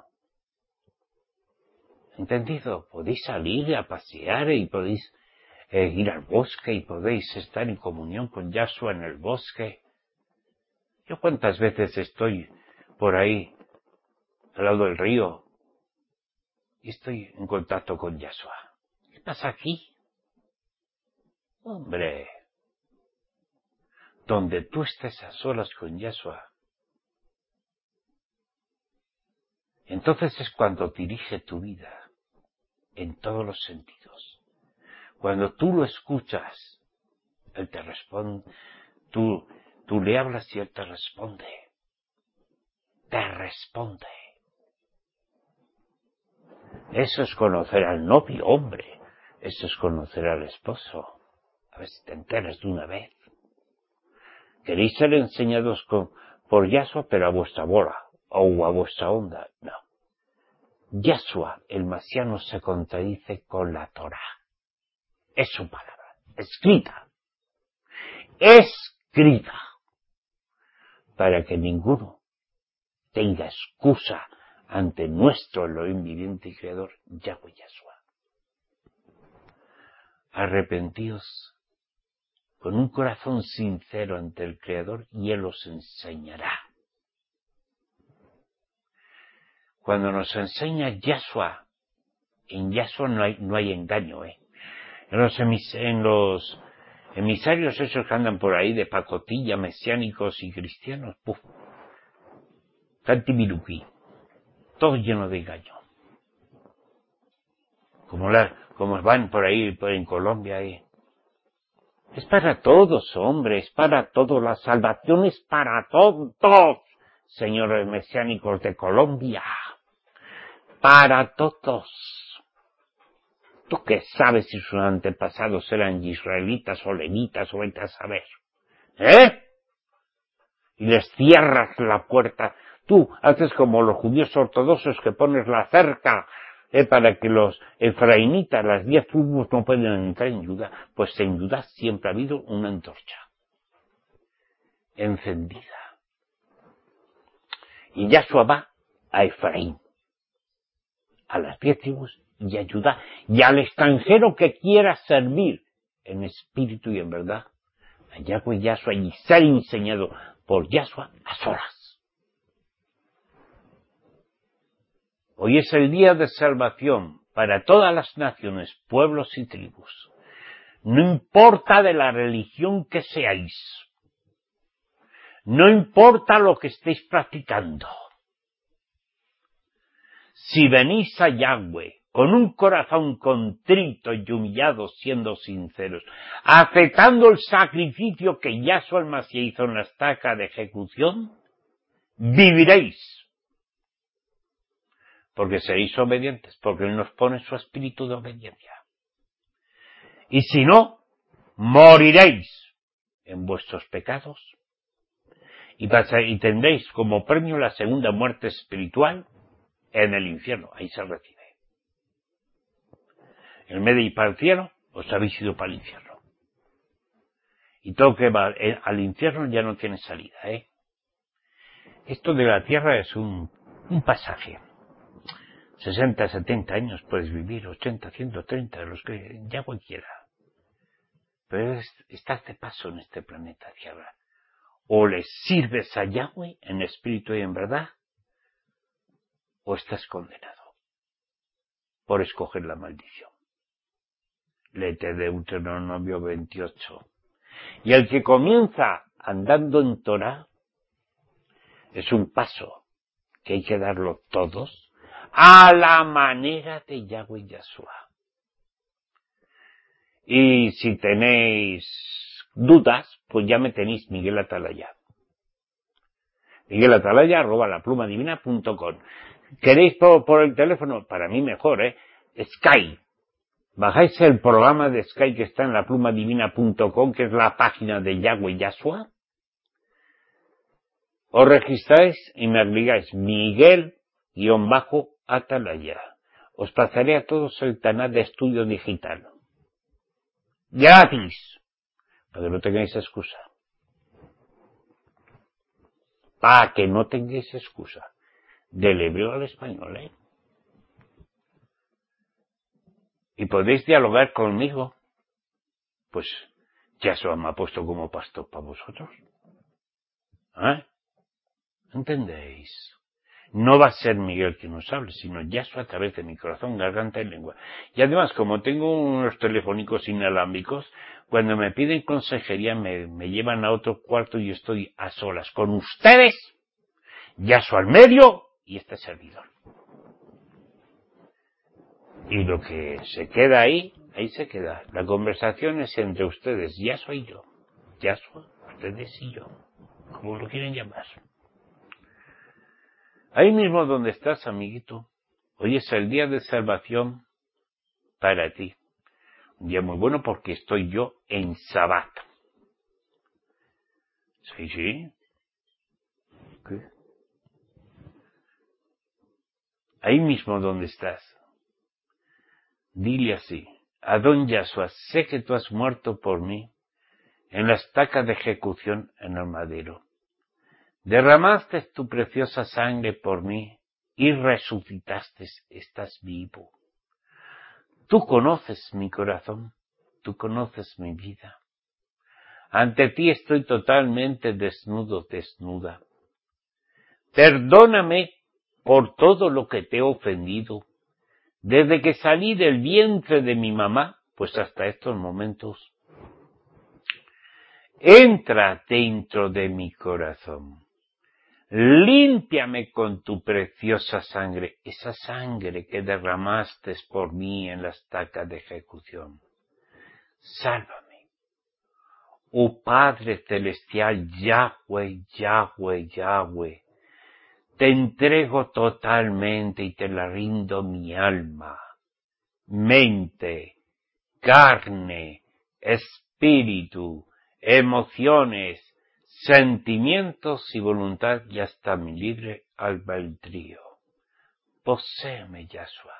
¿Entendido? Podéis salir a pasear y podéis eh, ir al bosque y podéis estar en comunión con Yahshua en el bosque. Yo cuántas veces estoy por ahí, al lado del río, y estoy en contacto con Yahshua. ¿Qué pasa aquí? Hombre, donde tú estés a solas con Yahshua, entonces es cuando dirige tu vida, en todos los sentidos. Cuando tú lo escuchas, Él te responde, tú, tú le hablas y Él te responde, te responde. Eso es conocer al novio, hombre, eso es conocer al esposo. A ver si te enteras de una vez. Queréis ser enseñados con, por Yahshua, pero a vuestra bola, o a vuestra onda, no. Yahshua, el Masiano, se contradice con la Torah. Es su palabra, escrita, escrita, para que ninguno tenga excusa ante nuestro Elohim viviente y creador, Yahweh Yahshua. Arrepentíos con un corazón sincero ante el Creador y Él os enseñará. Cuando nos enseña Yahshua, en Yahshua no hay, no hay engaño, ¿eh? En los, emis, en los emisarios esos que andan por ahí de pacotilla, mesiánicos y cristianos, ¡puf! Cantibiruquí, todo lleno de engaño. Como, la, como van por ahí por en Colombia, ¿eh? Es para todos, hombre, es para todos, la salvación es para todos, señores mesiánicos de Colombia, para todos. ¿Tú qué sabes si sus antepasados eran israelitas o levitas o vete a saber? ¿Eh? Y les cierras la puerta. Tú haces como los judíos ortodoxos que pones la cerca eh, para que los efraimitas, las diez tribus no puedan entrar en Judá. Pues en Judá siempre ha habido una antorcha. encendida. Y Yahshua va a Efraín, a las diez tribus y a Judá, y al extranjero que quiera servir en espíritu y en verdad a Yahweh Yahshua y ser enseñado por Yahshua a solas. Hoy es el día de salvación para todas las naciones, pueblos y tribus. No importa de la religión que seáis. No importa lo que estéis practicando. Si venís a Yahweh con un corazón contrito y humillado, siendo sinceros, aceptando el sacrificio que Yahshua el Mashiach hizo en la estaca de ejecución, viviréis. Porque seréis obedientes, porque Él nos pone su espíritu de obediencia. Y si no, moriréis en vuestros pecados y, y tendréis como premio la segunda muerte espiritual en el infierno. Ahí se recibe. En medio y para el cielo, os habéis ido para el infierno. Y todo que va al infierno ya no tiene salida, ¿eh? Esto de la tierra es un, un pasaje. sesenta, setenta años puedes vivir, ochenta, ciento treinta, los que ya cualquiera. Pero es, estás de paso en este planeta Tierra. O le sirves a Yahweh en espíritu y en verdad, o estás condenado por escoger la maldición. Léete Deuteronomio veintiocho. Y el que comienza andando en Torah es un paso que hay que darlo todos a la manera de Yahweh Yahshua. Y si tenéis dudas, pues ya me tenéis Miguel Atalaya. Miguel Atalaya, arroba la pluma divina punto com. ¿Queréis por, por el teléfono? Para mí mejor, ¿eh? Skype. Bajáis el programa de Skype que está en la pluma divina punto com, que es la página de Yahweh Yahshua. Os registráis y me agregáis Miguel-Atalaya. Os pasaré a todos el canal de estudio digital. Gratis. Para que no tengáis excusa. Para que no tengáis excusa. Del hebreo al español, ¿eh? Y podéis dialogar conmigo. Pues Yahshua me ha puesto como pastor para vosotros. ¿Eh? ¿Entendéis? No va a ser Miguel quien nos hable, sino Yahshua a través de mi corazón, garganta y lengua. Y además, como tengo unos telefónicos inalámbricos, cuando me piden consejería me, me llevan a otro cuarto y estoy a solas con ustedes, Yahshua al medio y este servidor. Y lo que se queda ahí, ahí se queda. La conversación es entre ustedes, Yahshua y yo. Yahshua, ustedes y yo. Como lo quieren llamar. Ahí mismo donde estás, amiguito, hoy es el día de salvación para ti. Un día muy bueno porque estoy yo en Sabbat. Sí, sí. ¿Qué? Ahí mismo donde estás. Dile así, Adón Yahshua, sé que tú has muerto por mí en la estaca de ejecución en el madero. Derramaste tu preciosa sangre por mí y resucitaste, estás vivo. Tú conoces mi corazón, tú conoces mi vida. Ante ti estoy totalmente desnudo, desnuda. Perdóname por todo lo que te he ofendido, desde que salí del vientre de mi mamá, pues hasta estos momentos. Entra dentro de mi corazón. Límpiame con tu preciosa sangre, esa sangre que derramaste por mí en la estaca de ejecución. Sálvame. Oh Padre Celestial, Yahweh, Yahweh, Yahweh, te entrego totalmente y te la rindo mi alma, mente, carne, espíritu, emociones, sentimientos y voluntad y hasta mi libre albedrío. Poséeme, Yahshua,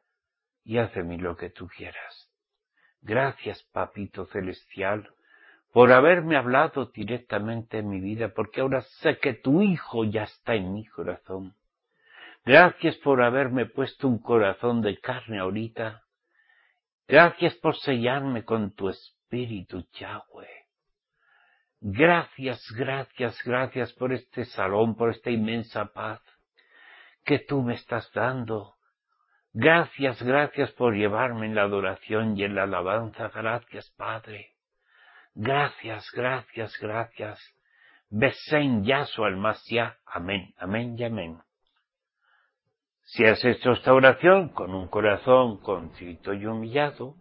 y haz de mí lo que tú quieras. Gracias, Papito Celestial, por haberme hablado directamente en mi vida, porque ahora sé que tu Hijo ya está en mi corazón. Gracias por haberme puesto un corazón de carne ahorita. Gracias por sellarme con tu Espíritu, Yahweh. Gracias, gracias, gracias por este salón, por esta inmensa paz que tú me estás dando. Gracias, gracias por llevarme en la adoración y en la alabanza. Gracias, Padre. Gracias, gracias, gracias. Besen Yahshua el Mashiach. Amén, amén y amén. Si has hecho esta oración con un corazón contrito y humillado,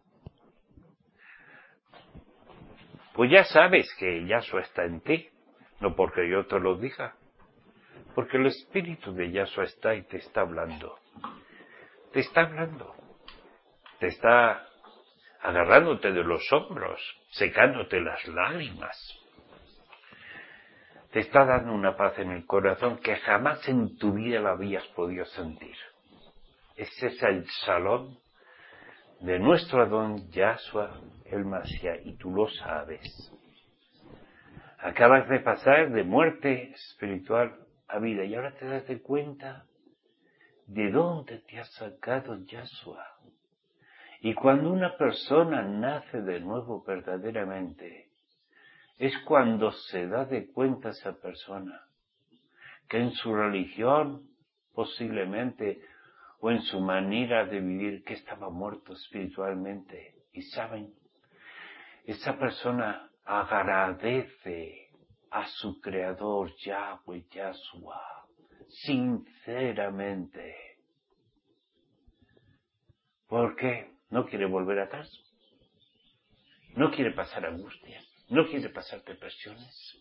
pues ya sabes que Yahshua está en ti, no porque yo te lo diga, porque el Espíritu de Yahshua está y te está hablando. Te está hablando. Te está agarrándote de los hombros, secándote las lágrimas. Te está dando una paz en el corazón que jamás en tu vida la habías podido sentir. Ese es el salón de nuestro Adón Yahshua el Mashiach, y tú lo sabes. Acabas de pasar de muerte espiritual a vida, y ahora te das de cuenta de dónde te ha sacado Yahshua. Y cuando una persona nace de nuevo verdaderamente, es cuando se da de cuenta esa persona que en su religión, posiblemente, o en su manera de vivir, que estaba muerto espiritualmente. Y saben, esa persona agradece a su Creador, Yahweh, Yahshua, sinceramente. Porque no quiere volver atrás. No quiere pasar angustias. No quiere pasar depresiones.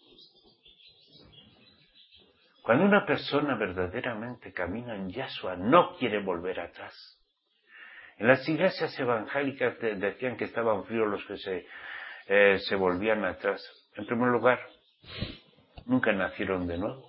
Cuando una persona verdaderamente camina en Yahshua, no quiere volver atrás. En las iglesias evangélicas de, decían que estaban fríos los que se, eh, se volvían atrás. En primer lugar, nunca nacieron de nuevo.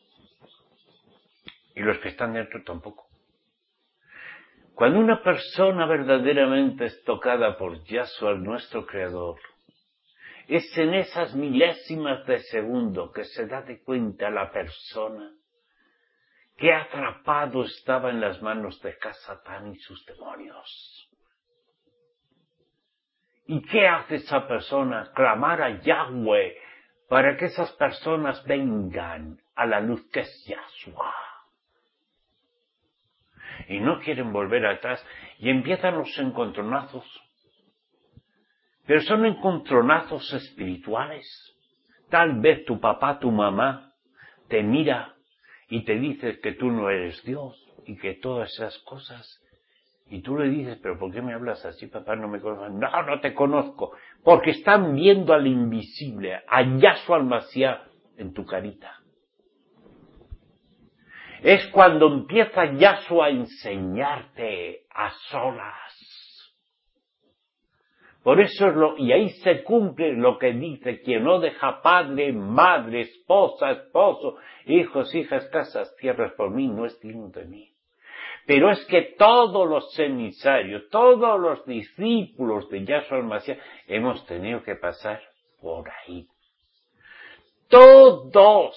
Y los que están dentro tampoco. Cuando una persona verdaderamente es tocada por Yahshua, nuestro Creador, es en esas milésimas de segundo que se da de cuenta la persona que atrapado estaba en las manos de Satán y sus demonios. ¿Y qué hace esa persona? Clamar a Yahweh para que esas personas vengan a la luz que es Yahshua. Y no quieren volver atrás y empiezan los encontronazos. Pero son encontronazos espirituales. Tal vez tu papá, tu mamá, te mira y te dice que tú no eres Dios y que todas esas cosas. Y tú le dices, pero ¿por qué me hablas así, papá? No me conoces. No, no te conozco. Porque están viendo al invisible, a Yahshua al Mashiach en tu carita. Es cuando empieza Yahshua a enseñarte a solas. Por eso es lo, y ahí se cumple lo que dice, quien no deja padre, madre, esposa, esposo, hijos, hijas, casas, tierras por mí, no es digno de mí. Pero es que todos los emisarios, todos los discípulos de Yahshua el Mashiach, hemos tenido que pasar por ahí. Todos.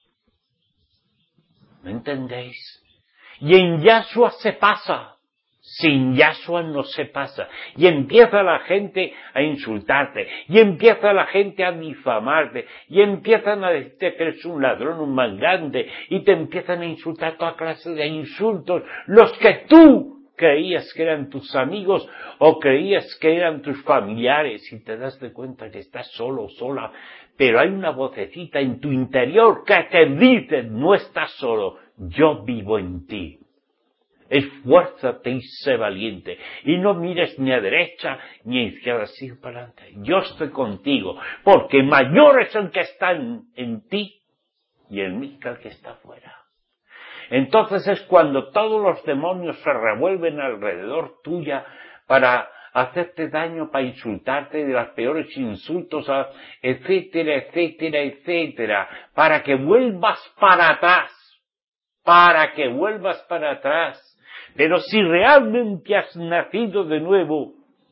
¿Me entendéis? Y en Yahshua se pasa. Sin Yahshua no se pasa. Y empieza la gente a insultarte. Y empieza la gente a difamarte. Y empiezan a decirte que eres un ladrón, un mangante. Y te empiezan a insultar toda clase de insultos. Los que tú creías que eran tus amigos o creías que eran tus familiares. Y te das de cuenta que estás solo, sola. Pero hay una vocecita en tu interior que te dice, no estás solo, yo vivo en ti. Esfuérzate y sé valiente. Y no mires ni a derecha ni a izquierda, sigue para adelante. Yo estoy contigo, porque mayor es el que está en, en ti y en mí que el que está afuera. Entonces es cuando todos los demonios se revuelven alrededor tuya para hacerte daño, para insultarte de los peores insultos, etcétera, etcétera, etcétera, para que vuelvas para atrás, para que vuelvas para atrás. Pero si realmente has nacido de nuevo,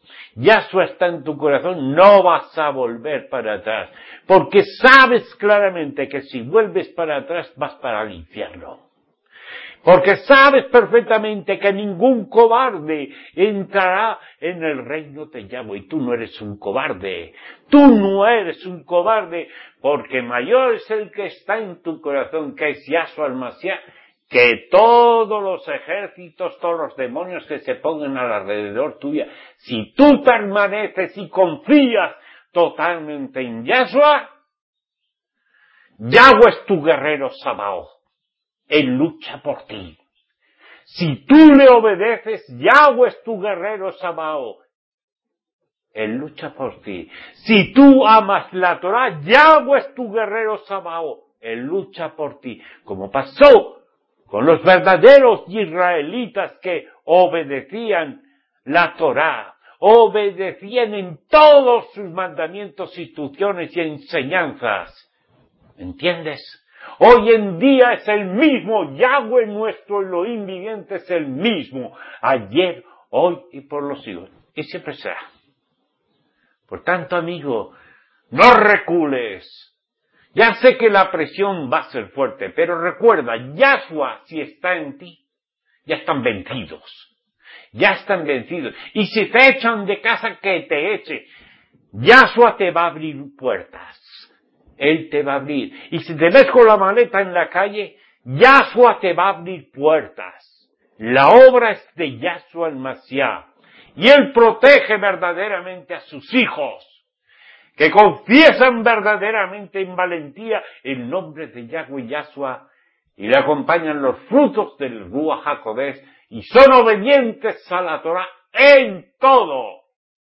Yahshua está en tu corazón, no vas a volver para atrás, porque sabes claramente que si vuelves para atrás vas para el infierno. Porque sabes perfectamente que ningún cobarde entrará en el reino de Yahweh. Y tú no eres un cobarde. Tú no eres un cobarde, porque mayor es el que está en tu corazón, que es Yahshua el Mashiach, que todos los ejércitos, todos los demonios que se pongan alrededor tuya. Si tú permaneces y confías totalmente en Yahshua, Yahweh es tu guerrero Sabaoth. Él lucha por ti. Si tú le obedeces, Yahweh es tu guerrero Sabaoth. Él lucha por ti. Si tú amas la Torah, Yahweh es tu guerrero Sabaoth. Él lucha por ti. Como pasó con los verdaderos israelitas que obedecían la Torah, obedecían en todos sus mandamientos, instrucciones y enseñanzas. ¿Entiendes? Hoy en día es el mismo, Yahweh nuestro Elohim viviente es el mismo, ayer, hoy y por los siglos, y siempre será. Por tanto, amigo, no recules. Ya sé que la presión va a ser fuerte, pero recuerda, Yahshua, si está en ti, ya están vencidos. Ya están vencidos. Y si te echan de casa, que te eche. Yahshua te va a abrir puertas. Él te va a abrir. Y si te ves con la maleta en la calle, Yahshua te va a abrir puertas. La obra es de Yahshua el Mashiach. Y Él protege verdaderamente a sus hijos, que confiesan verdaderamente en valentía el nombre de Yahweh Yahshua, y le acompañan los frutos del Ruach HaKodesh, y son obedientes a la Torah en todo.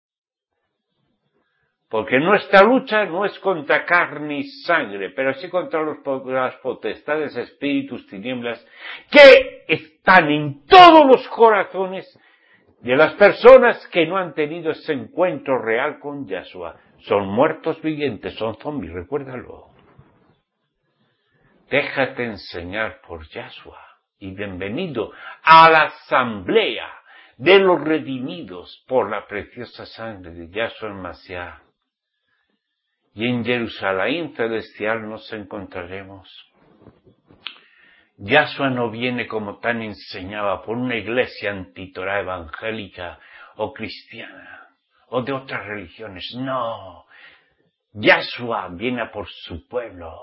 Porque nuestra lucha no es contra carne y sangre, pero sí contra los, las potestades, espíritus, tinieblas, que están en todos los corazones de las personas que no han tenido ese encuentro real con Yahshua. Son muertos vivientes, son zombies, recuérdalo. Déjate enseñar por Yahshua y bienvenido a la asamblea de los redimidos por la preciosa sangre de Yahshua el Mashiach. Y en Jerusalén celestial nos encontraremos. Yahshua no viene como tan enseñaba por una iglesia antitorá evangélica o cristiana o de otras religiones. No. Yahshua viene a por su pueblo.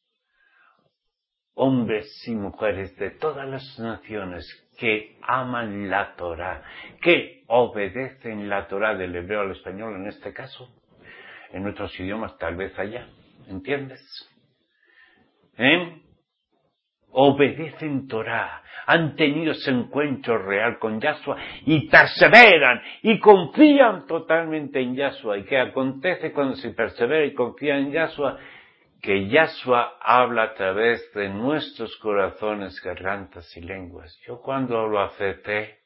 Hombres y mujeres de todas las naciones que aman la Torá, que obedecen la Torá del hebreo al español en este caso. En otros idiomas tal vez allá, ¿entiendes? ¿Eh? Obedecen Torah, han tenido ese encuentro real con Yahshua y perseveran y confían totalmente en Yahshua. ¿Y qué acontece cuando se persevera y confía en Yahshua? Que Yahshua habla a través de nuestros corazones, gargantas y lenguas. Yo cuando lo acepté,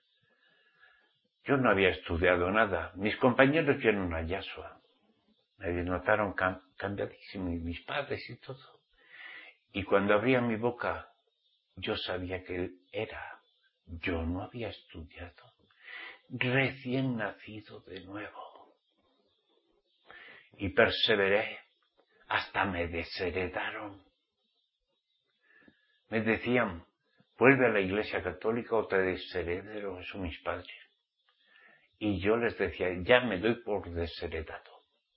yo no había estudiado nada. Mis compañeros vieron a Yahshua. Me notaron cam- cambiadísimo, y mis padres y todo. Y cuando abría mi boca, yo sabía que Él era. Yo no había estudiado. Recién nacido de nuevo. Y perseveré hasta me desheredaron. Me decían, vuelve a la Iglesia Católica o te desheredero, eso mis padres. Y yo les decía, ya me doy por desheredado.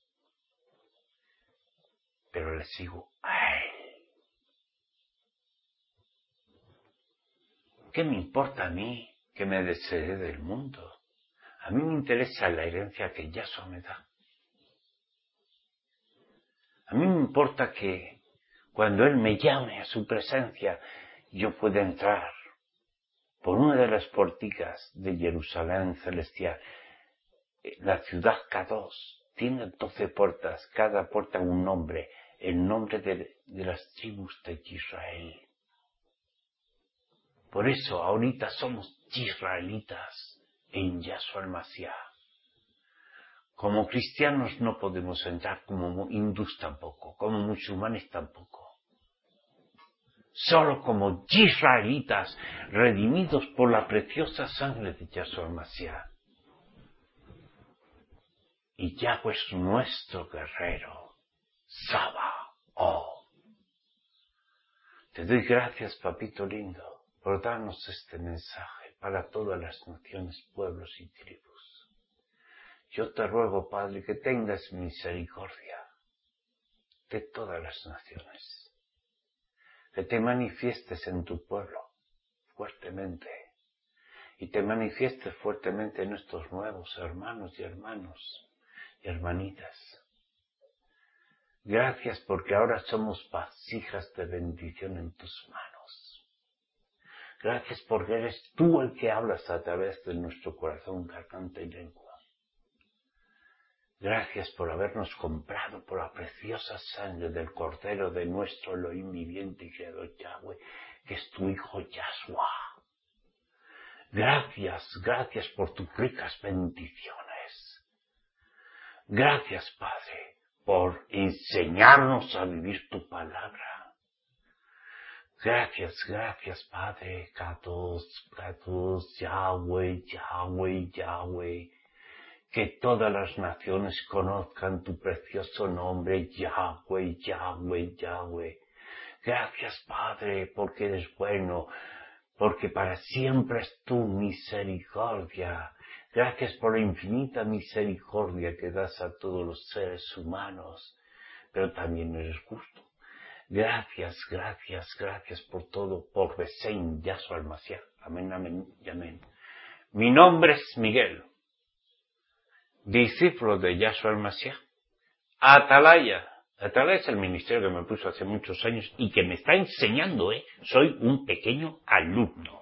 Pero les sigo a Él. ¿Qué me importa a mí que me desherede del mundo? A mí me interesa la herencia que Yahshua me da. A mí me importa que cuando Él me llame a su presencia, yo pueda entrar por una de las porticas de Jerusalén celestial. La ciudad Kadosh tiene doce puertas, cada puerta un nombre, el nombre de, de las tribus de Israel. Por eso ahorita somos israelitas en Yahshua el Mashiach. Como cristianos no podemos entrar, como hindús tampoco, como musulmanes tampoco. Solo como israelitas, redimidos por la preciosa sangre de Yahshua el Mashiach. y Yahweh es nuestro guerrero. Saba, oh. Te doy gracias, papito lindo, por darnos este mensaje para todas las naciones, pueblos y tribus. Yo te ruego, Padre, que tengas misericordia de todas las naciones, que te manifiestes en tu pueblo fuertemente y te manifiestes fuertemente en estos nuevos hermanos y hermanos y hermanitas. Gracias porque ahora somos vasijas de bendición en tus manos. Gracias porque eres tú el que hablas a través de nuestro corazón, garganta y lengua. Gracias por habernos comprado por la preciosa sangre del Cordero de nuestro Elohim viviente y creador Yahweh, que es tu Hijo Yahshua. Gracias, gracias por tus ricas bendiciones. Gracias, Padre, por enseñarnos a vivir tu palabra. Gracias, gracias, Padre, Kadosh, Kadosh, Yahweh, Yahweh, Yahweh. Que todas las naciones conozcan tu precioso nombre, Yahweh, Yahweh, Yahweh. Gracias, Padre, porque eres bueno, porque para siempre es tu misericordia. Gracias por la infinita misericordia que das a todos los seres humanos, pero también eres justo. Gracias, gracias, gracias por todo, por Besein, Yahshua al-Mashiach. Amén, amén y amén. Mi nombre es Miguel, discípulo de Yahshua al-Mashiach. Atalaya. Atalaya es el ministerio que me puso hace muchos años y que me está enseñando, ¿eh? Soy un pequeño alumno.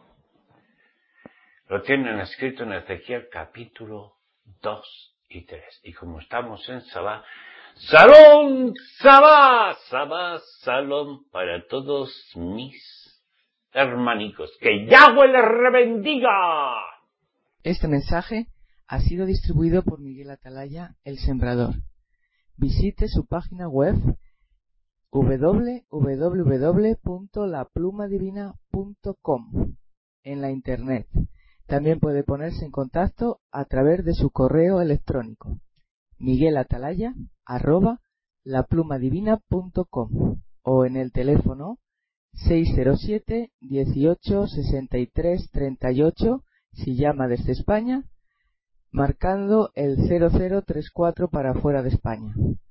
Lo tienen escrito en Ezequiel capítulo dos y tres. Y como estamos en Sabá, ¡Salón! ¡Sabá! ¡Sabá! ¡Salón! Para todos mis hermanicos. ¡Que Yahweh les rebendiga!
Este mensaje ha sido distribuido por Miguel Atalaya, el Sembrador. Visite su página web doble u doble u doble u punto la pluma divina punto com en la internet. También puede ponerse en contacto a través de su correo electrónico miguelatalaya arroba la pluma divina punto com o en el teléfono seis cero siete, dieciocho, sesenta y tres, treinta y ocho si llama desde España, marcando el cero cero tres cuatro para fuera de España.